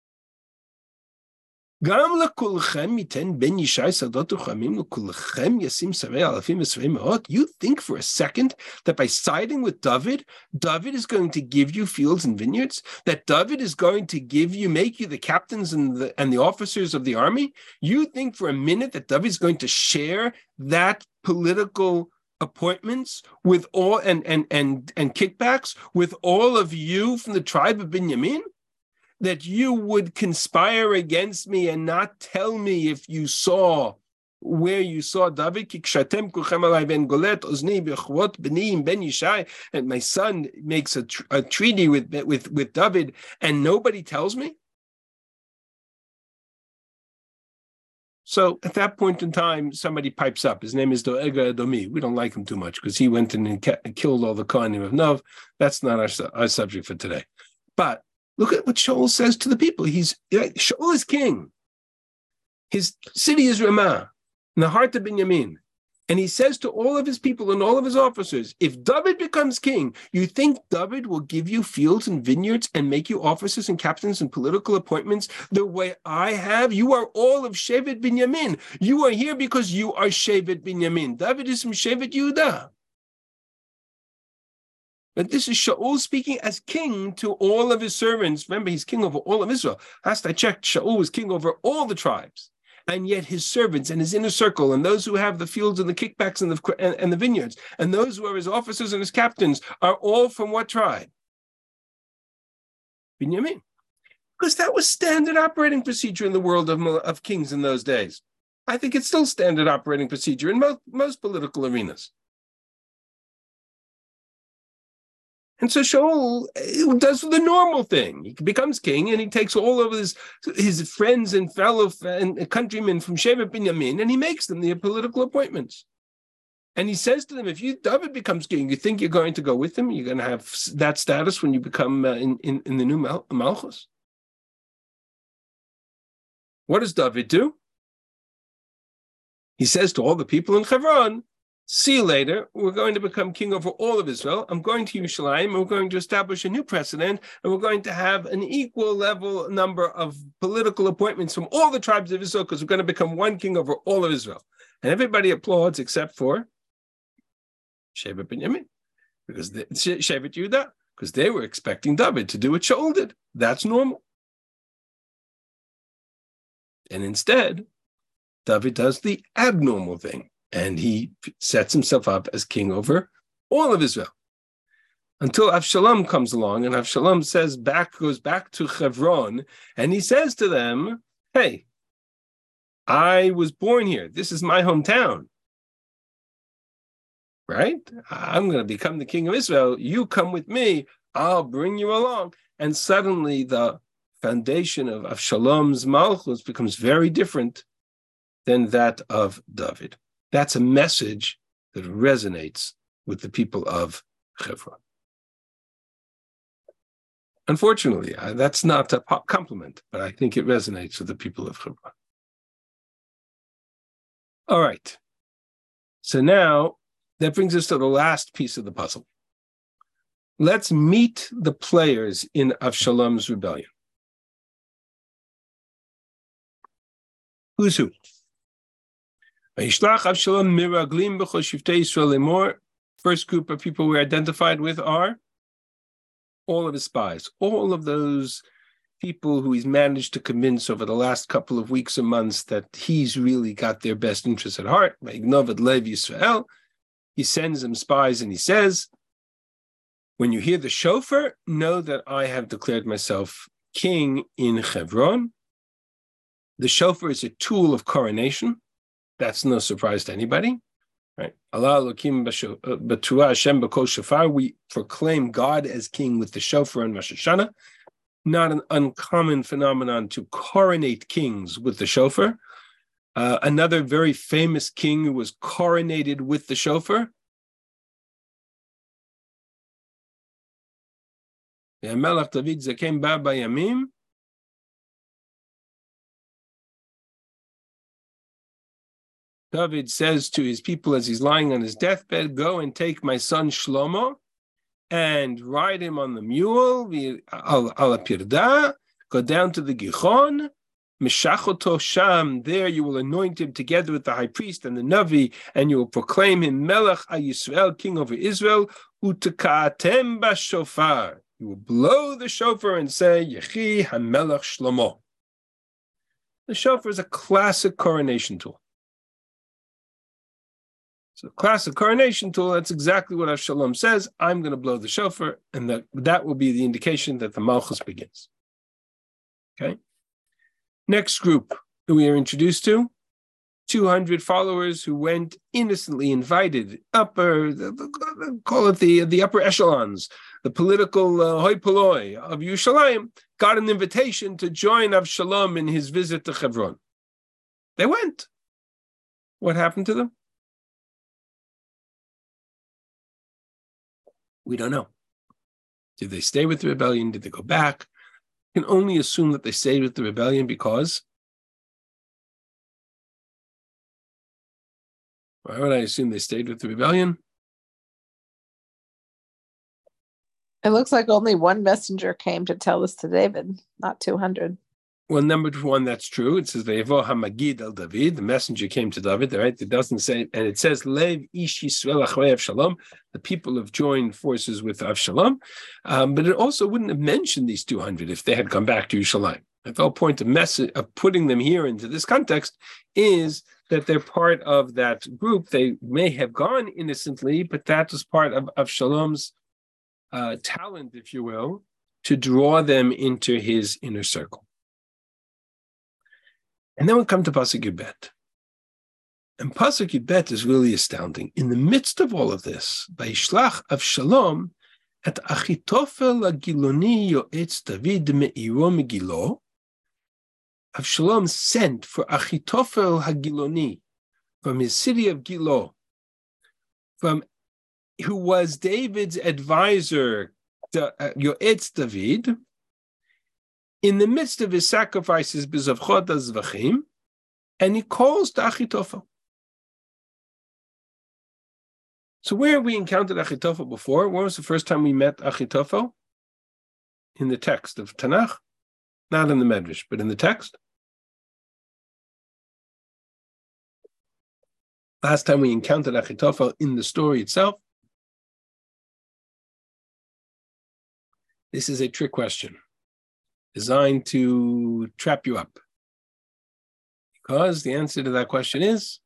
Gam lekulchem yiten ben Yishai sadot uchamim lekulchem yasim sarei alafim v'sarei me'ot. You think for a second that by siding with David, David is going to give you fields and vineyards? That David is going to make you the captains and the officers of the army? You think for a minute that David is going to share that political appointments with all and kickbacks with all of you from the tribe of Binyamin? That you would conspire against me and not tell me if you saw where you saw David? And my son makes a treaty with David and nobody tells me? So at that point in time, somebody pipes up. His name is Doega Edomi. We don't like him too much because he went in and killed all the Kohanim of Nov. That's not our subject for today. But look at what Shaul says to the people. Shaul is king. His city is Ramah, in the heart of Binyamin. And he says to all of his people and all of his officers, if David becomes king, you think David will give you fields and vineyards and make you officers and captains and political appointments the way I have? You are all of Shevet Binyamin. You are here because you are Shevet Binyamin. David is from Shevet Yehuda. But this is Shaul speaking as king to all of his servants. Remember, he's king over all of Israel. Last I checked, Shaul was king over all the tribes. And yet his servants and his inner circle and those who have the fields and the kickbacks and the vineyards and those who are his officers and his captains are all from what tribe? Binyamin. Because that was standard operating procedure in the world of kings in those days. I think it's still standard operating procedure in most political arenas. And so Shaul does the normal thing. He becomes king, and he takes all of his friends and fellow and countrymen from Shevet Binyamin, and he makes them the political appointments. And he says to them, if David becomes king, you think you're going to go with him? You're going to have that status when you become in the new Malchus? What does David do? He says to all the people in Hebron, see you later. We're going to become king over all of Israel. I'm going to Yerushalayim. We're going to establish a new precedent, and we're going to have an equal level number of political appointments from all the tribes of Israel because we're going to become one king over all of Israel. And everybody applauds except for Shevet Binyamin, because Shevet Yehuda, because they were expecting David to do what Shaul did. That's normal. And instead, David does the abnormal thing. And he sets himself up as king over all of Israel. Until Avshalom comes along, and Avshalom goes back to Hebron, and he says to them, hey, I was born here. This is my hometown. Right? I'm going to become the king of Israel. You come with me. I'll bring you along. And suddenly the foundation of Avshalom's Malchus becomes very different than that of David. That's a message that resonates with the people of Hebron. Unfortunately, that's not a compliment, but I think it resonates with the people of Hebron. All right. So now that brings us to the last piece of the puzzle. Let's meet the players in Avshalom's rebellion. Who's who? First group of people we're identified with are all of his spies, all of those people who he's managed to convince over the last couple of weeks or months that he's really got their best interests at heart. He sends them spies and he says, when you hear the shofar, know that I have declared myself king in Hebron. The shofar is a tool of coronation. That's no surprise to anybody, right? Allah Elokim b'tuah Hashem b'kol shofar. We proclaim God as king with the shofar and Rosh Hashanah. not an uncommon phenomenon to coronate kings with the shofar. Another very famous king who was coronated with the shofar. Melech David Zaken Ba Bayamim. David says to his people as he's lying on his deathbed, go and take my son Shlomo and ride him on the mule, al apirda, go down to the Gichon, Mishachoto Sham, there you will anoint him together with the high priest and the Navi, and you will proclaim him Melech HaYisrael, king over Israel, Uteka'atem bashofar. You will blow the shofar and say, Yechi HaMelech Shlomo. The shofar is a classic coronation tool. So classic coronation tool, that's exactly what Avshalom says. I'm going to blow the shofar, and that will be the indication that the Malchus begins. Okay. Next group that we are introduced to, 200 followers who went innocently invited, call it the upper echelons, the political hoi polloi of Yerushalayim, got an invitation to join Avshalom in his visit to Hebron. They went. What happened to them? We don't know. Did they stay with the rebellion? Did they go back? We can only assume that they stayed with the rebellion because... Why would I assume they stayed with the rebellion? It looks like only one messenger came to tell this to David, not 200. Well, number one, that's true. It says Ve'yevo Hamagid el David. The messenger came to David. Right? It doesn't say, and it says Lev Ish Yisrael Achrei Avshalom. The people have joined forces with Avshalom, but it also wouldn't have mentioned these 200 if they had come back to Yerushalayim. The whole point of putting them here into this context is that they're part of that group. They may have gone innocently, but that was part of Avshalom's talent, if you will, to draw them into his inner circle. And then we come to Pasuk Yud Bet. And Pasuk Yud Bet is really astounding. In the midst of all of this, Vayishlach Avshalom et Achitofel HaGiloni Yoetz David Me'iro Megilo. Avshalom sent for Achitofel HaGiloni from his city of Gilo, who was David's advisor, Yoetz David, in the midst of his sacrifices, B'Zavchot HaZvachim, and he calls to Achitophel. So where have we encountered Achitophel before? When was the first time we met Achitophel? In the text of Tanakh? Not in the Medrash, but in the text. Last time we encountered Achitophel in the story itself. This is a trick question designed to trap you up. Because the answer to that question is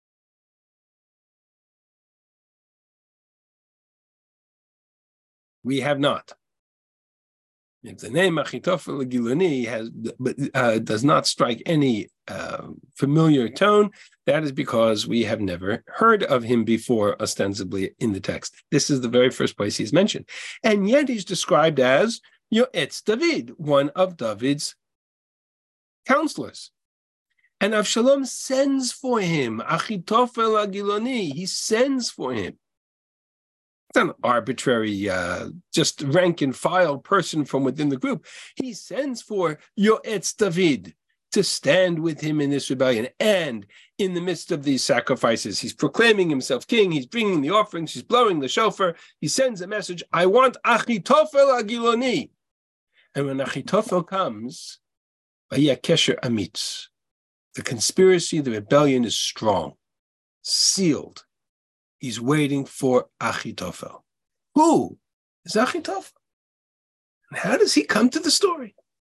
we have not. If the name Achitophel Giloni does not strike any familiar tone, that is because we have never heard of him before, ostensibly in the text. This is the very first place he's mentioned. And yet he's described as Yoetz David, one of David's counselors. And Avshalom sends for him, Achitophel HaGiloni, he sends for him. It's an arbitrary, just rank and file person from within the group. He sends for Yoetz David to stand with him in this rebellion. And in the midst of these sacrifices, he's proclaiming himself king. He's bringing the offerings. He's blowing the shofar. He sends a message, I want Achitophel HaGiloni. And when Achitophel comes, Vayya Kesher Amitz. The conspiracy, the rebellion is strong, sealed. He's waiting for Achitophel. Who is Achitophel? And how does he come to the story?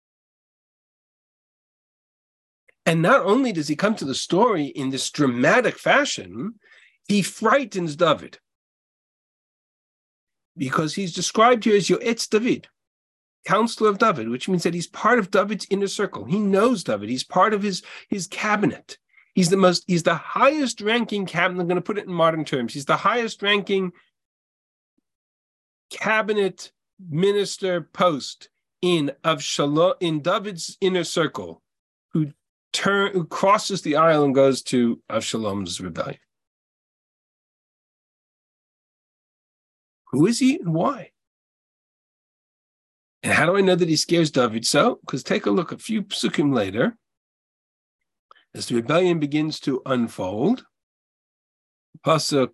And not only does he come to the story in this dramatic fashion, he frightens David. Because he's described here as Yoetz David, counselor of David, which means that he's part of David's inner circle. He knows David. He's part of his cabinet. He's the highest ranking cabinet. I'm going to put it in modern terms. He's the highest ranking cabinet minister post in David's inner circle who crosses the aisle and goes to Avshalom's rebellion? Who is he and why? And how do I know that he scares David so? Because take a look a few psukim later, as the rebellion begins to unfold. Pasuk,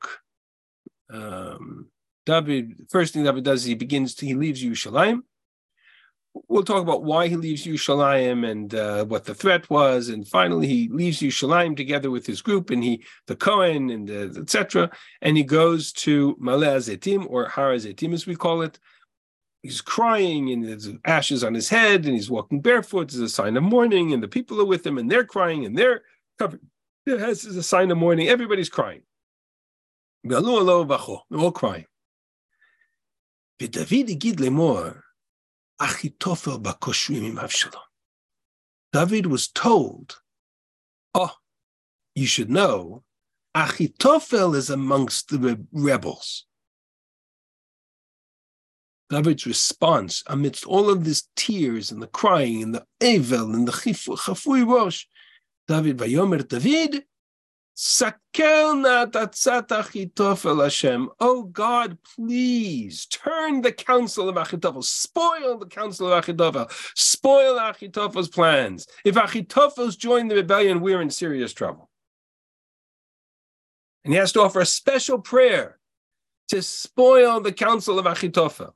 David, first thing David does is he leaves Yerushalayim. We'll talk about why he leaves Yerushalayim and what the threat was, and finally he leaves Yerushalayim together with his group and the Kohen and etc. And he goes to Maleh Zetim, or Har Zetim as we call it. He's crying and there's ashes on his head and he's walking barefoot as a sign of mourning, and the people are with him and they're crying and they're covered. It has a sign of mourning. Everybody's crying. They're all crying. David was told, you should know, Achitophel is amongst the rebels. David's response amidst all of this tears and the crying and the Evel and the Chafui Rosh, David Vayomer David, Sakel na tatzat Achitophel Hashem. Oh God, please turn the counsel of Achitophel, spoil the counsel of Achitophel, spoil Achitophel's plans. If Achitophel's joined the rebellion, we're in serious trouble. And he has to offer a special prayer to spoil the counsel of Achitophel.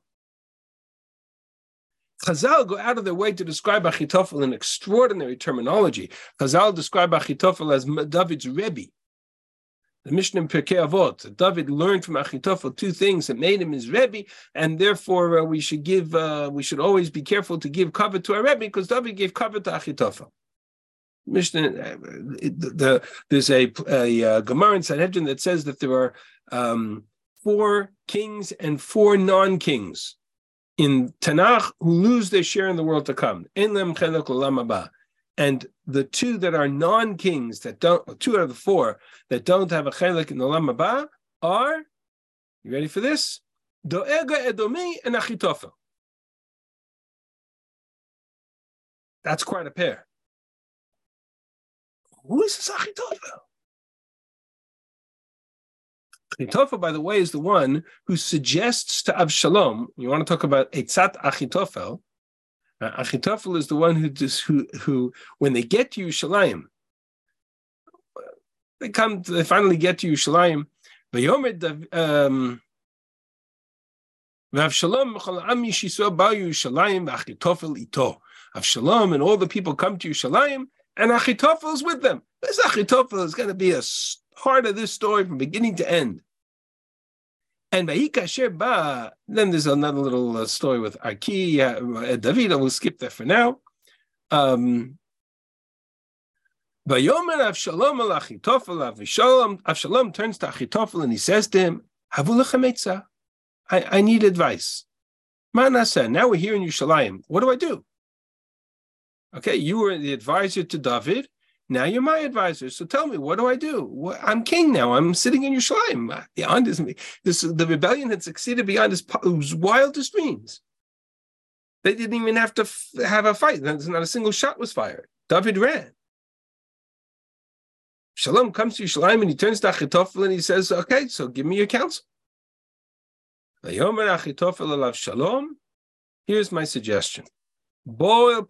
Chazal go out of their way to describe Achitophel in extraordinary terminology. Chazal describe Achitophel as David's Rebbe. The Mishnah in Pirkei Avot, David learned from Achitophel two things that made him his Rebbe, and therefore we should always be careful to give cover to our Rebbe, because David gave cover to Achitophel. Mishnah, there's a Gemara in Sanhedrin that says that there are 4 kings and 4 non-kings in Tanakh who lose their share in the world to come. En lem chelek l'olam haba. And the 2 that are non-kings, that don't, 2 out of the 4 that don't have a chelek in the olam haba are, you ready for this? Doega Edomi and Achitophel. That's quite a pair. Who is this Achitophel? Achitophel, by the way, is the one who suggests to Avshalom. You want to talk about Eitzat Achitophel? Achitophel is the one who, when they get to Yerushalayim, they finally get to Yerushalayim. Avshalom and all the people come to Yerushalayim, and Achitophel is with them. This Achitophel is going to be a part of this story from beginning to end. And then there's another little story with Arki, David. We'll skip that for now. Avshalom turns to Achitophel and he says to him, I need advice. Now we're here in Yerushalayim. What do I do? Okay, you were the advisor to David. Now you're my advisor. So tell me, what do I do? I'm king now. I'm sitting in Yerushalayim. The rebellion had succeeded beyond his wildest dreams. They didn't even have to have a fight. Not a single shot was fired. David ran. Shalom comes to Yerushalayim and he turns to Achitophel and he says, okay, so give me your counsel. Here's my suggestion. Go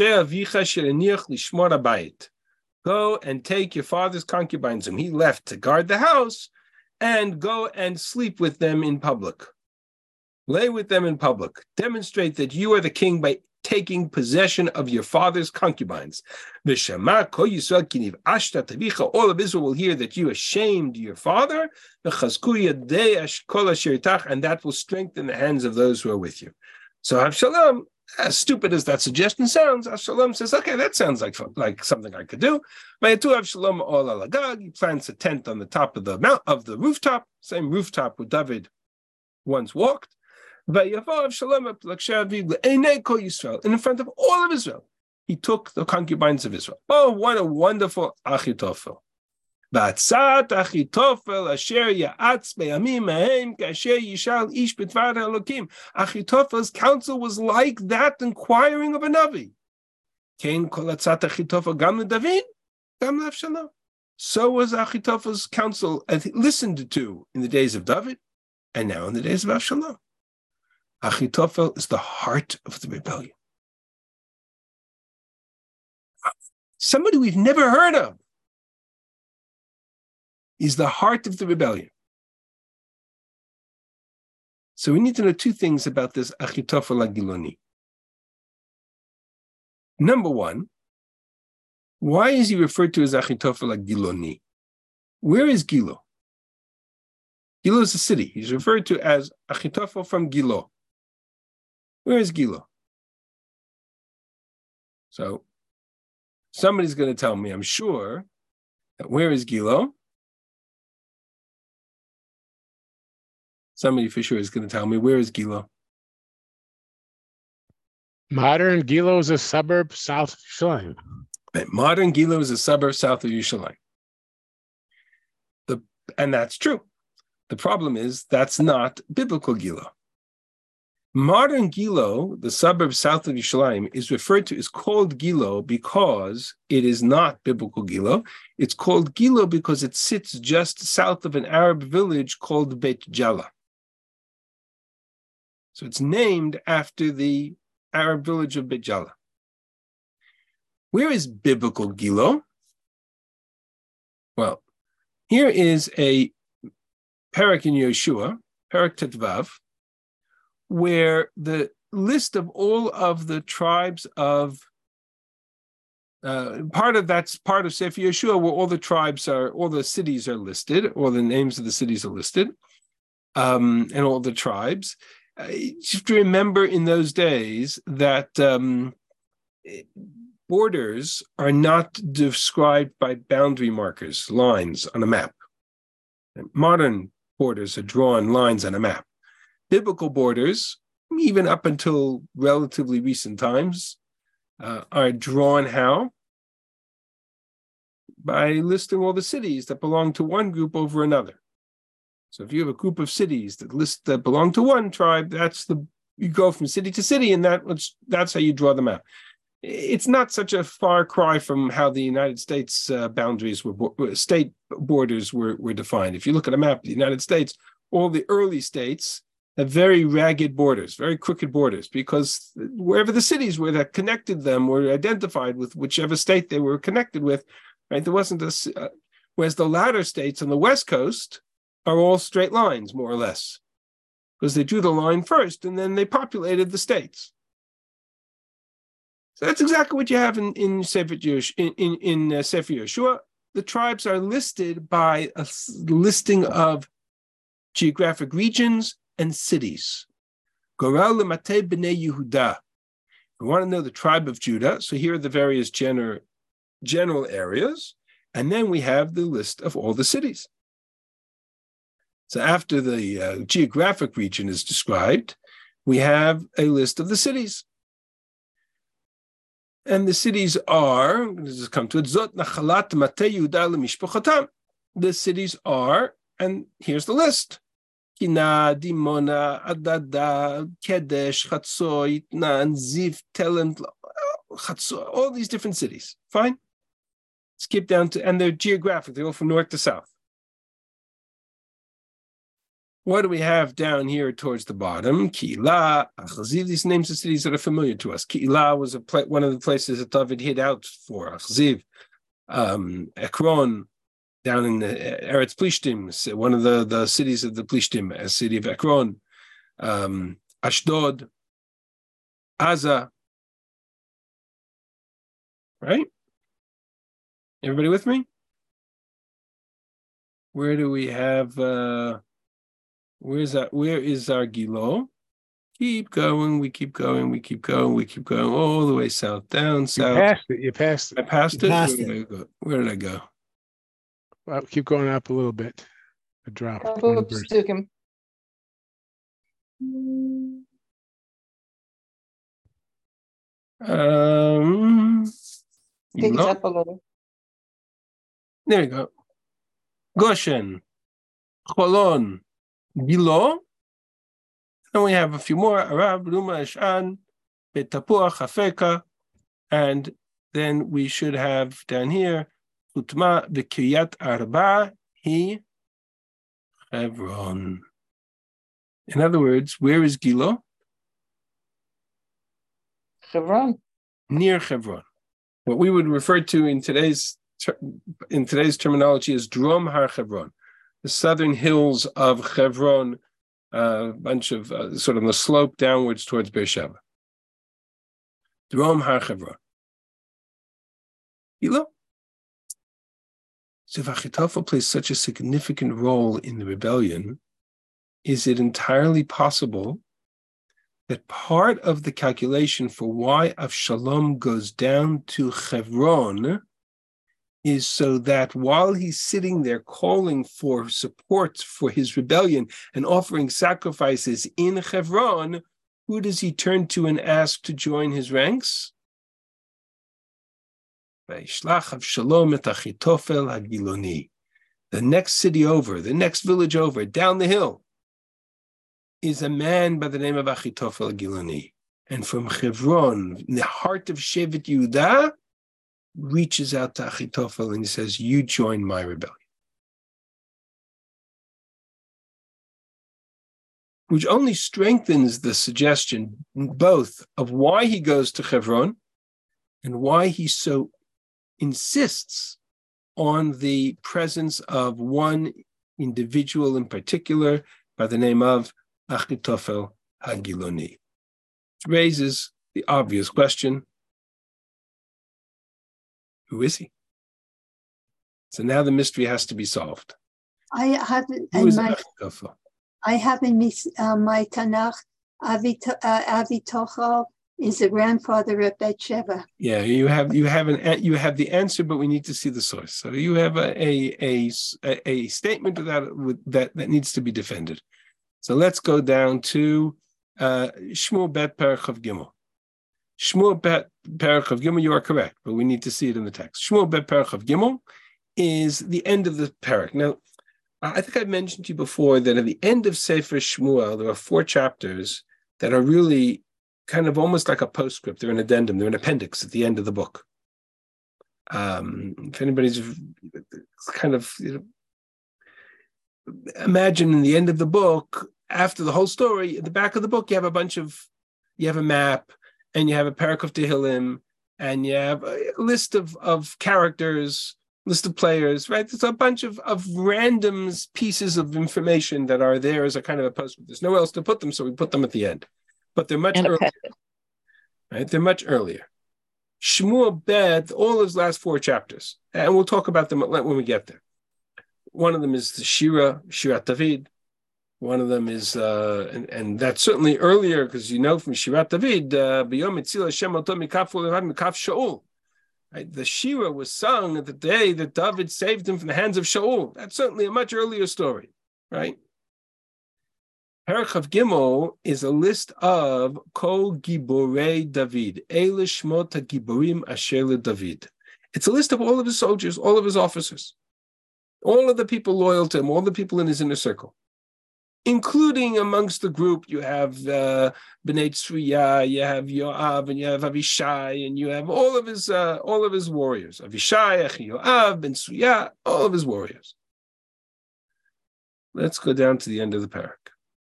and take your father's concubines whom he left to guard the house, and go and sleep with them in public. Lay with them in public. Demonstrate that you are the king by taking possession of your father's concubines. All of Israel will hear that you ashamed your father, and that will strengthen the hands of those who are with you. So Avshalom, as stupid as that suggestion sounds, Avshalom says, okay, that sounds like something I could do. Avshalom ol al Agag, he plants a tent on the top of the rooftop, same rooftop where David once walked. And in front of all of Israel, he took the concubines of Israel. Oh, what a wonderful Achitophel. Ba'atzat Achitofel asher ya'atz be'yamim hahem kasher yishal ish b'dvar Elokim. Achitophel's counsel was like that inquiring of a Navi. Kain kol atzat Achitofel gam leDavid, gam leAvshalom. So was Achitophel's counsel listened to in the days of David, and now in the days of Avshalom. Achitophel is the heart of the rebellion. Somebody we've never heard of is the heart of the rebellion. So we need to know two things about this Achitophel HaGiloni. Number one, why is he referred to as Achitophel HaGiloni? Where is Gilo? Gilo is a city. He's referred to as Achitophel from Gilo. Where is Gilo? So somebody's going to tell me, I'm sure, that where is Gilo? Somebody for sure is going to tell me, where is Gilo? Modern Gilo is a suburb south of Yerushalayim. Right. Modern Gilo is a suburb south of Yerushalayim. And that's true. The problem is that's not biblical Gilo. Modern Gilo, the suburb south of Yerushalayim, is called Gilo because it is not biblical Gilo. It's called Gilo because it sits just south of an Arab village called Beit Jala. So it's named after the Arab village of Beit Jala. Where is biblical Gilo? Well, here is a parak in Yeshua, parak Tetvav, where the list of all of the tribes of part of Sefer Yeshua, where all the cities are listed, all the names of the cities are listed, and all the tribes. You have to remember in those days that borders are not described by boundary markers, lines on a map. Modern borders are drawn lines on a map. Biblical borders, even up until relatively recent times, are drawn how? By listing all the cities that belong to one group over another. So if you have a group of cities that belong to one tribe, you go from city to city, and that's how you draw them out. It's not such a far cry from how the United States state borders were defined. If you look at a map of the United States, all the early states have very ragged borders, very crooked borders, because wherever the cities were that connected them were identified with whichever state they were connected with. Right? There wasn't whereas the latter states on the West Coast are all straight lines, more or less, because they drew the line first and then they populated the states. So that's exactly what you have in Sefer Yeshua. The tribes are listed by a listing of geographic regions and cities. Goral Matei B'nei Yehuda. We want to know the tribe of Judah. So here are the various general areas, and then we have the list of all the cities. So after the geographic region is described, we have a list of the cities. And the cities are, let's just come to it, Zot Nachalat Matei Yehuda L'Mishpachotam. The cities are, and here's the list: Kina, Dimona, Adada, Kedesh, Chatzor, Itnan, Ziv, Telem, Chatzor, all these different cities. Fine. Skip down to, and they're geographic, they go from north to south. What do we have down here towards the bottom? Keilah, Achziv, these names of cities that are familiar to us. Keilah was one of the places that David hid out for. Achziv, Ekron, down in the Eretz Plishtim, one of the cities of the Plishtim, a city of Ekron, Ashdod, Aza. Right? Everybody with me? Where do we have... Where is our Gilo? Keep going, we keep going, we keep going, we keep going, all the way south, down south. You passed it. I passed it? Where did I go? Well, keep going up a little bit. A drop. Oops, took him. Take it up a little. There you go. Goshen, Cholon, Gilo. And we have a few more. Arab, Ruma, Eshan, Bet Tapuach, Afeka. And then we should have down here, Utma, Kiryat Arba, He, Hebron. In other words, where is Gilo? Hebron. Near Hebron. What we would refer to in today's terminology as Drom Har Hebron, the southern hills of Hebron, a bunch of sort of the slope downwards towards Beersheba. Drom Har Hebron. Gilo. So if Achitophel plays such a significant role in the rebellion, is it entirely possible that part of the calculation for why Avshalom goes down to Hebron is so that while he's sitting there calling for support for his rebellion and offering sacrifices in Hebron, who does he turn to and ask to join his ranks? Vayishlach Avshalom et Achitophel Hagiloni. The next city over, the next village over, down the hill, is a man by the name of Achitophel Hagiloni. And from Hebron, in the heart of Shevet Yehudah, reaches out to Achitophel and he says, you join my rebellion. Which only strengthens the suggestion both of why he goes to Hebron and why he so insists on the presence of one individual in particular by the name of Achitophel Hagiloni. It raises the obvious question, who is he? So now the mystery has to be solved. I have Who is Achitophel? I have in my Tanakh, Avitochel is the grandfather of Bathsheba. Yeah, you have the answer, but we need to see the source. So you have a statement that needs to be defended. So let's go down to Shmuel Bet Perach of Gimel. Shmuel Bet Perach of Gimel, you are correct, but we need to see it in the text. Shmuel Bet Perach of Gimel is the end of the parak. Now, I think I've mentioned to you before that at the end of Sefer Shmuel, there are 4 chapters that are really kind of almost like a postscript. They're an addendum. They're an appendix at the end of the book. If anybody's kind of, imagine in the end of the book, after the whole story, at the back of the book, you have a map, and you have a parak of Tehillim, and you have a list of characters, list of players, right? There's a bunch of random pieces of information that are there as a kind of a postscript. There's nowhere else to put them, so we put them at the end. But they're much earlier. Right? They're much earlier. Shmuel Bet, all his last 4 chapters, and we'll talk about them when we get there. One of them is the Shirat David. One of them is, and that's certainly earlier, because you know from Shirat David, B'yom Etzil Hashem Oto Mikaf Levad Mikaf Shaul. Right? The Shira was sung the day that David saved him from the hands of Shaul. That's certainly a much earlier story, right? Perach of Gimel is a list of Kol Giborei David, Eile Shmot HaGiborim Asher LeDavid. It's a list of all of his soldiers, all of his officers, all of the people loyal to him, all the people in his inner circle, including amongst the group, you have Bnei Tzruya, you have Yoav, and you have Avishai, and you have all of his warriors. Avishai, Yoav, Ben Tzruya, all of his warriors. Let's go down to the end of the parak.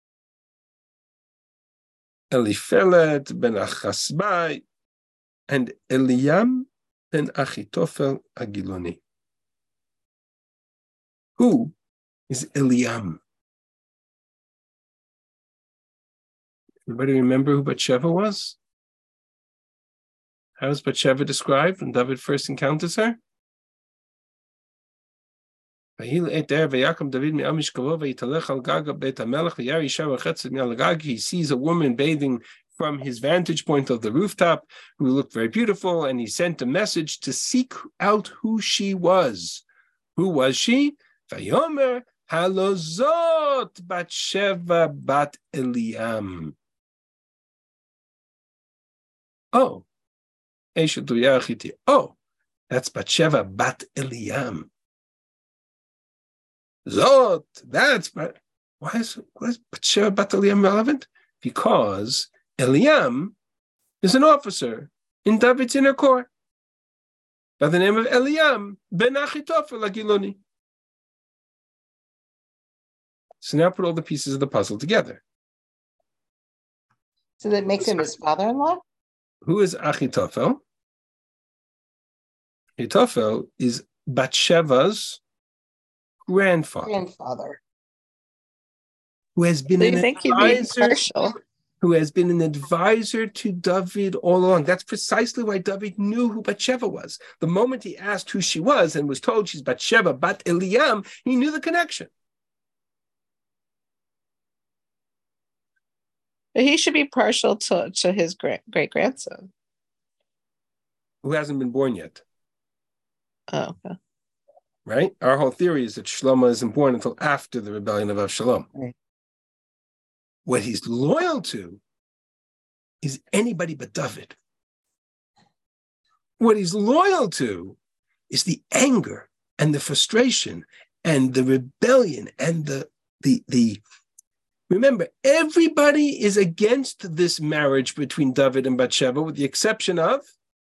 Eliphelet ben Achasbai and Eliam ben Achitophel Hagiloni. Who is Eliam? Anybody remember who Bathsheba was? How is Bathsheba described when David first encounters her? He sees a woman bathing from his vantage point of the rooftop who looked very beautiful, and he sent a message to seek out who she was. Who was she? Vayomer halozot Bathsheba bat Eliam. Oh, that's Bathsheba bat Eliam. Zot, that's but why is Bathsheba Bat Eliam relevant? Because Eliam is an officer in David's inner court by the name of Eliam ben Achitophel Agiloni. So now put all the pieces of the puzzle together. So that makes him his father-in-law? Who is Achitophel? Achitophel is Bathsheba's grandfather. Who has been an advisor. Who has been an advisor to David all along. That's precisely why David knew who Bathsheba was. The moment he asked who she was and was told she's Bathsheba Bat Eliam, he knew the connection. He should be partial to his great-grandson. Who hasn't been born yet. Oh, okay. Right? Our whole theory is that Shlomo isn't born until after the rebellion of Avshalom. Right. What he's loyal to is anybody but David. What he's loyal to is the anger and the frustration and the rebellion and the remember, everybody is against this marriage between David and Bathsheba, with the exception of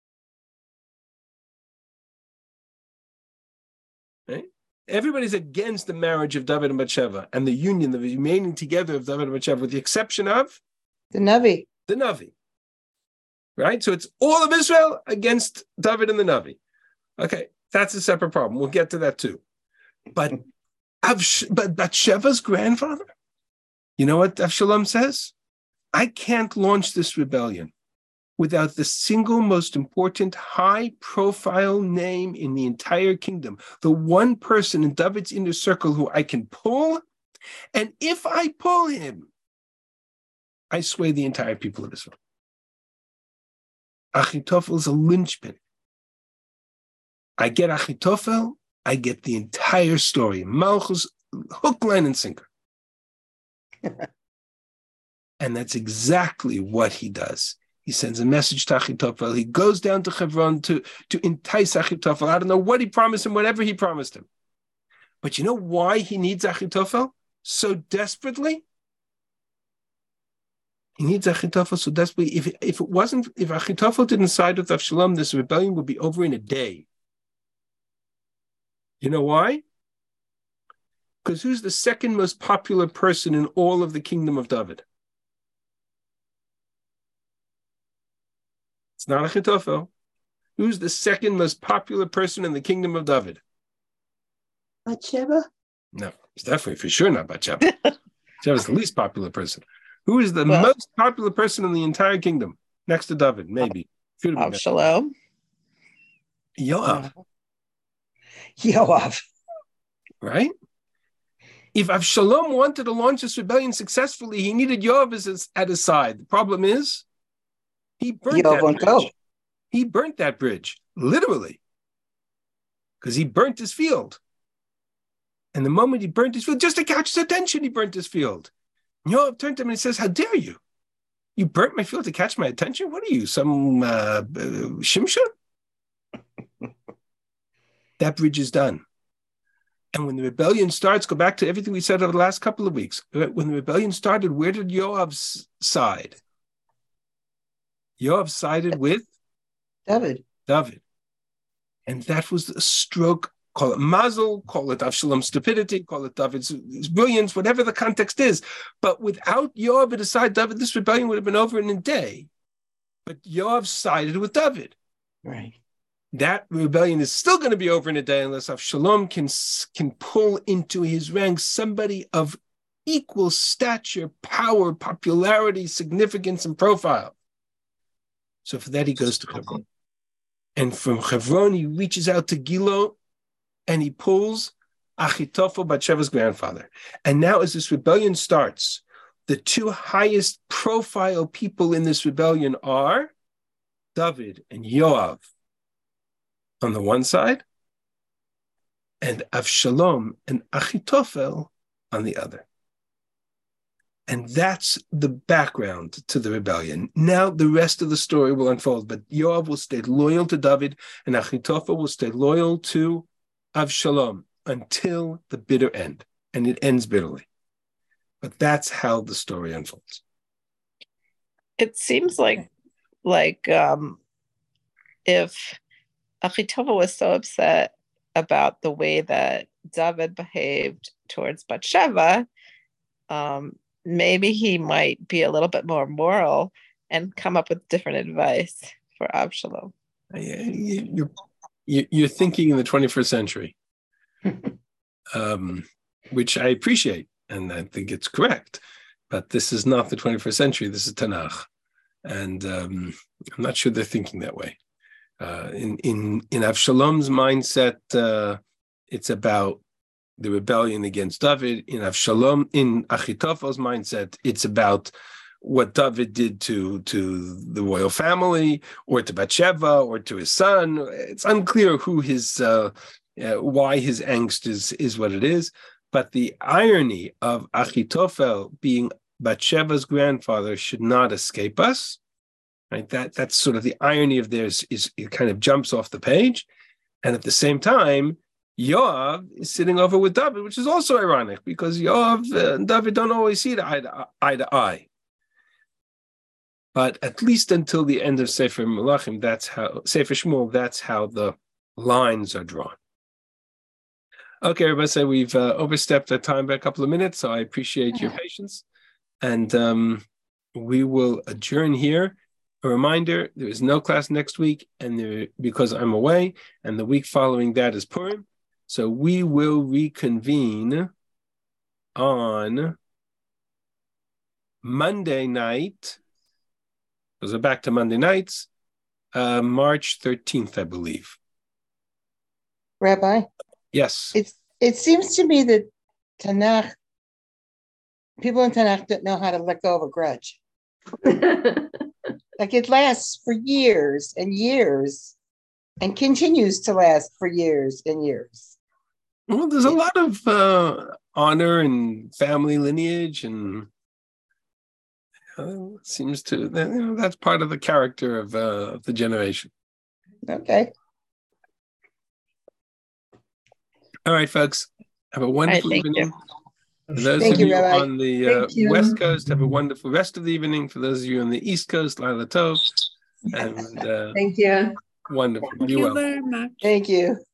everybody's against the marriage of David and Bathsheba and the union, the remaining together of David and Bathsheba, with the exception of the Navi. The Navi. Right? So it's all of Israel against David and the Navi. Okay, that's a separate problem. We'll get to that too. But Bathsheba's grandfather, you know what Avshalom says? I can't launch this rebellion without the single most important high-profile name in the entire kingdom, the one person in David's inner circle who I can pull, and if I pull him, I sway the entire people of Israel. Achitophel is a linchpin. I get Achitophel, I get the entire story. Malchus, hook, line, and sinker. And that's exactly what he does. He sends a message to Achitophel. He goes down to Hebron to entice Achitophel. I don't know what he promised him, whatever he promised him. But you know why he needs Achitophel so desperately? He needs Achitophel so desperately. If Achitophel didn't side with Avshalom, this rebellion would be over in a day. You know why? Because who's the second most popular person in all of the kingdom of David? It's not Achitophel. Who's the second most popular person in the kingdom of David? Bathsheba? No, it's definitely for sure not Bathsheba. Bathsheba's the least popular person. Who is the most popular person in the entire kingdom? Next to David, maybe. Avshalom. Yoav. Yoav. Right? If Avshalom wanted to launch this rebellion successfully, he needed Yoav at his side. The problem is, he burnt that bridge. He burnt that bridge, literally, because he burnt his field. And the moment he burnt his field, just to catch his attention, he burnt his field. And Yoav turned to him and he says, "How dare you? You burnt my field to catch my attention? What are you, some Shimsha?" That bridge is done. And when the rebellion starts, go back to everything we said over the last couple of weeks. When the rebellion started, where did Yoav side? Yoav sided with David. And that was a stroke. Call it mazel, call it Avshalom's stupidity, call it David's brilliance, whatever the context is. But without Yoav at his side, David, this rebellion would have been over in a day. But Yoav sided with David. Right. That rebellion is still going to be over in a day unless Avshalom can pull into his ranks somebody of equal stature, power, popularity, significance, and profile. So for that, he goes to Hebron. And from Hebron, he reaches out to Gilo, and he pulls Achitophel, Bathsheba's grandfather. And now as this rebellion starts, the two highest profile people in this rebellion are David and Yoav on the one side, and Avshalom and Achitophel on the other. And that's the background to the rebellion. Now the rest of the story will unfold, but Yoav will stay loyal to David, and Achitophel will stay loyal to Avshalom. until the bitter end, and it ends bitterly. But that's how the story unfolds. It seems like if Achitopher was so upset about the way that David behaved towards Bathsheba, maybe he might be a little bit more moral and come up with different advice for Absalom. You're thinking in the 21st century, which I appreciate, and I think it's correct. But this is not the 21st century. This is Tanakh, and I'm not sure they're thinking that way. In Avshalom's mindset, it's about the rebellion against David. In Achitophel's mindset, it's about what David did to the royal family, or to Bathsheba, or to his son. It's unclear who his why his angst is what it is. But the irony of Achitophel being Bathsheba's grandfather should not escape us. Right? That's sort of the irony of theirs, is it kind of jumps off the page. And at the same time, Yoav is sitting over with David, which is also ironic, because Yoav and David don't always see eye to eye. But at least until the end of Sefer Melachim, Sefer Shmuel, that's how the lines are drawn. Okay, everybody, so we've overstepped our time by a couple of minutes, so I appreciate your patience. And we will adjourn here. A reminder, there is no class next week, and because I'm away, and the week following that is Purim. So we will reconvene on Monday night, because we're back to Monday nights, March 13th, I believe. Rabbi? Yes. It seems to me that Tanakh, people in Tanakh don't know how to let go of a grudge. Like, it lasts for years and years and continues to last for years and years. Well, there's a lot of honor and family lineage, and seems to, that's part of the character of the generation. Okay. All right, folks. Have a wonderful evening. For those Thank of you, you Rabbi. on the West Coast, have a wonderful rest of the evening. For those of you on the East Coast, Laila Tov. And Thank you. wonderful. Thank Be you well. very much. Thank you.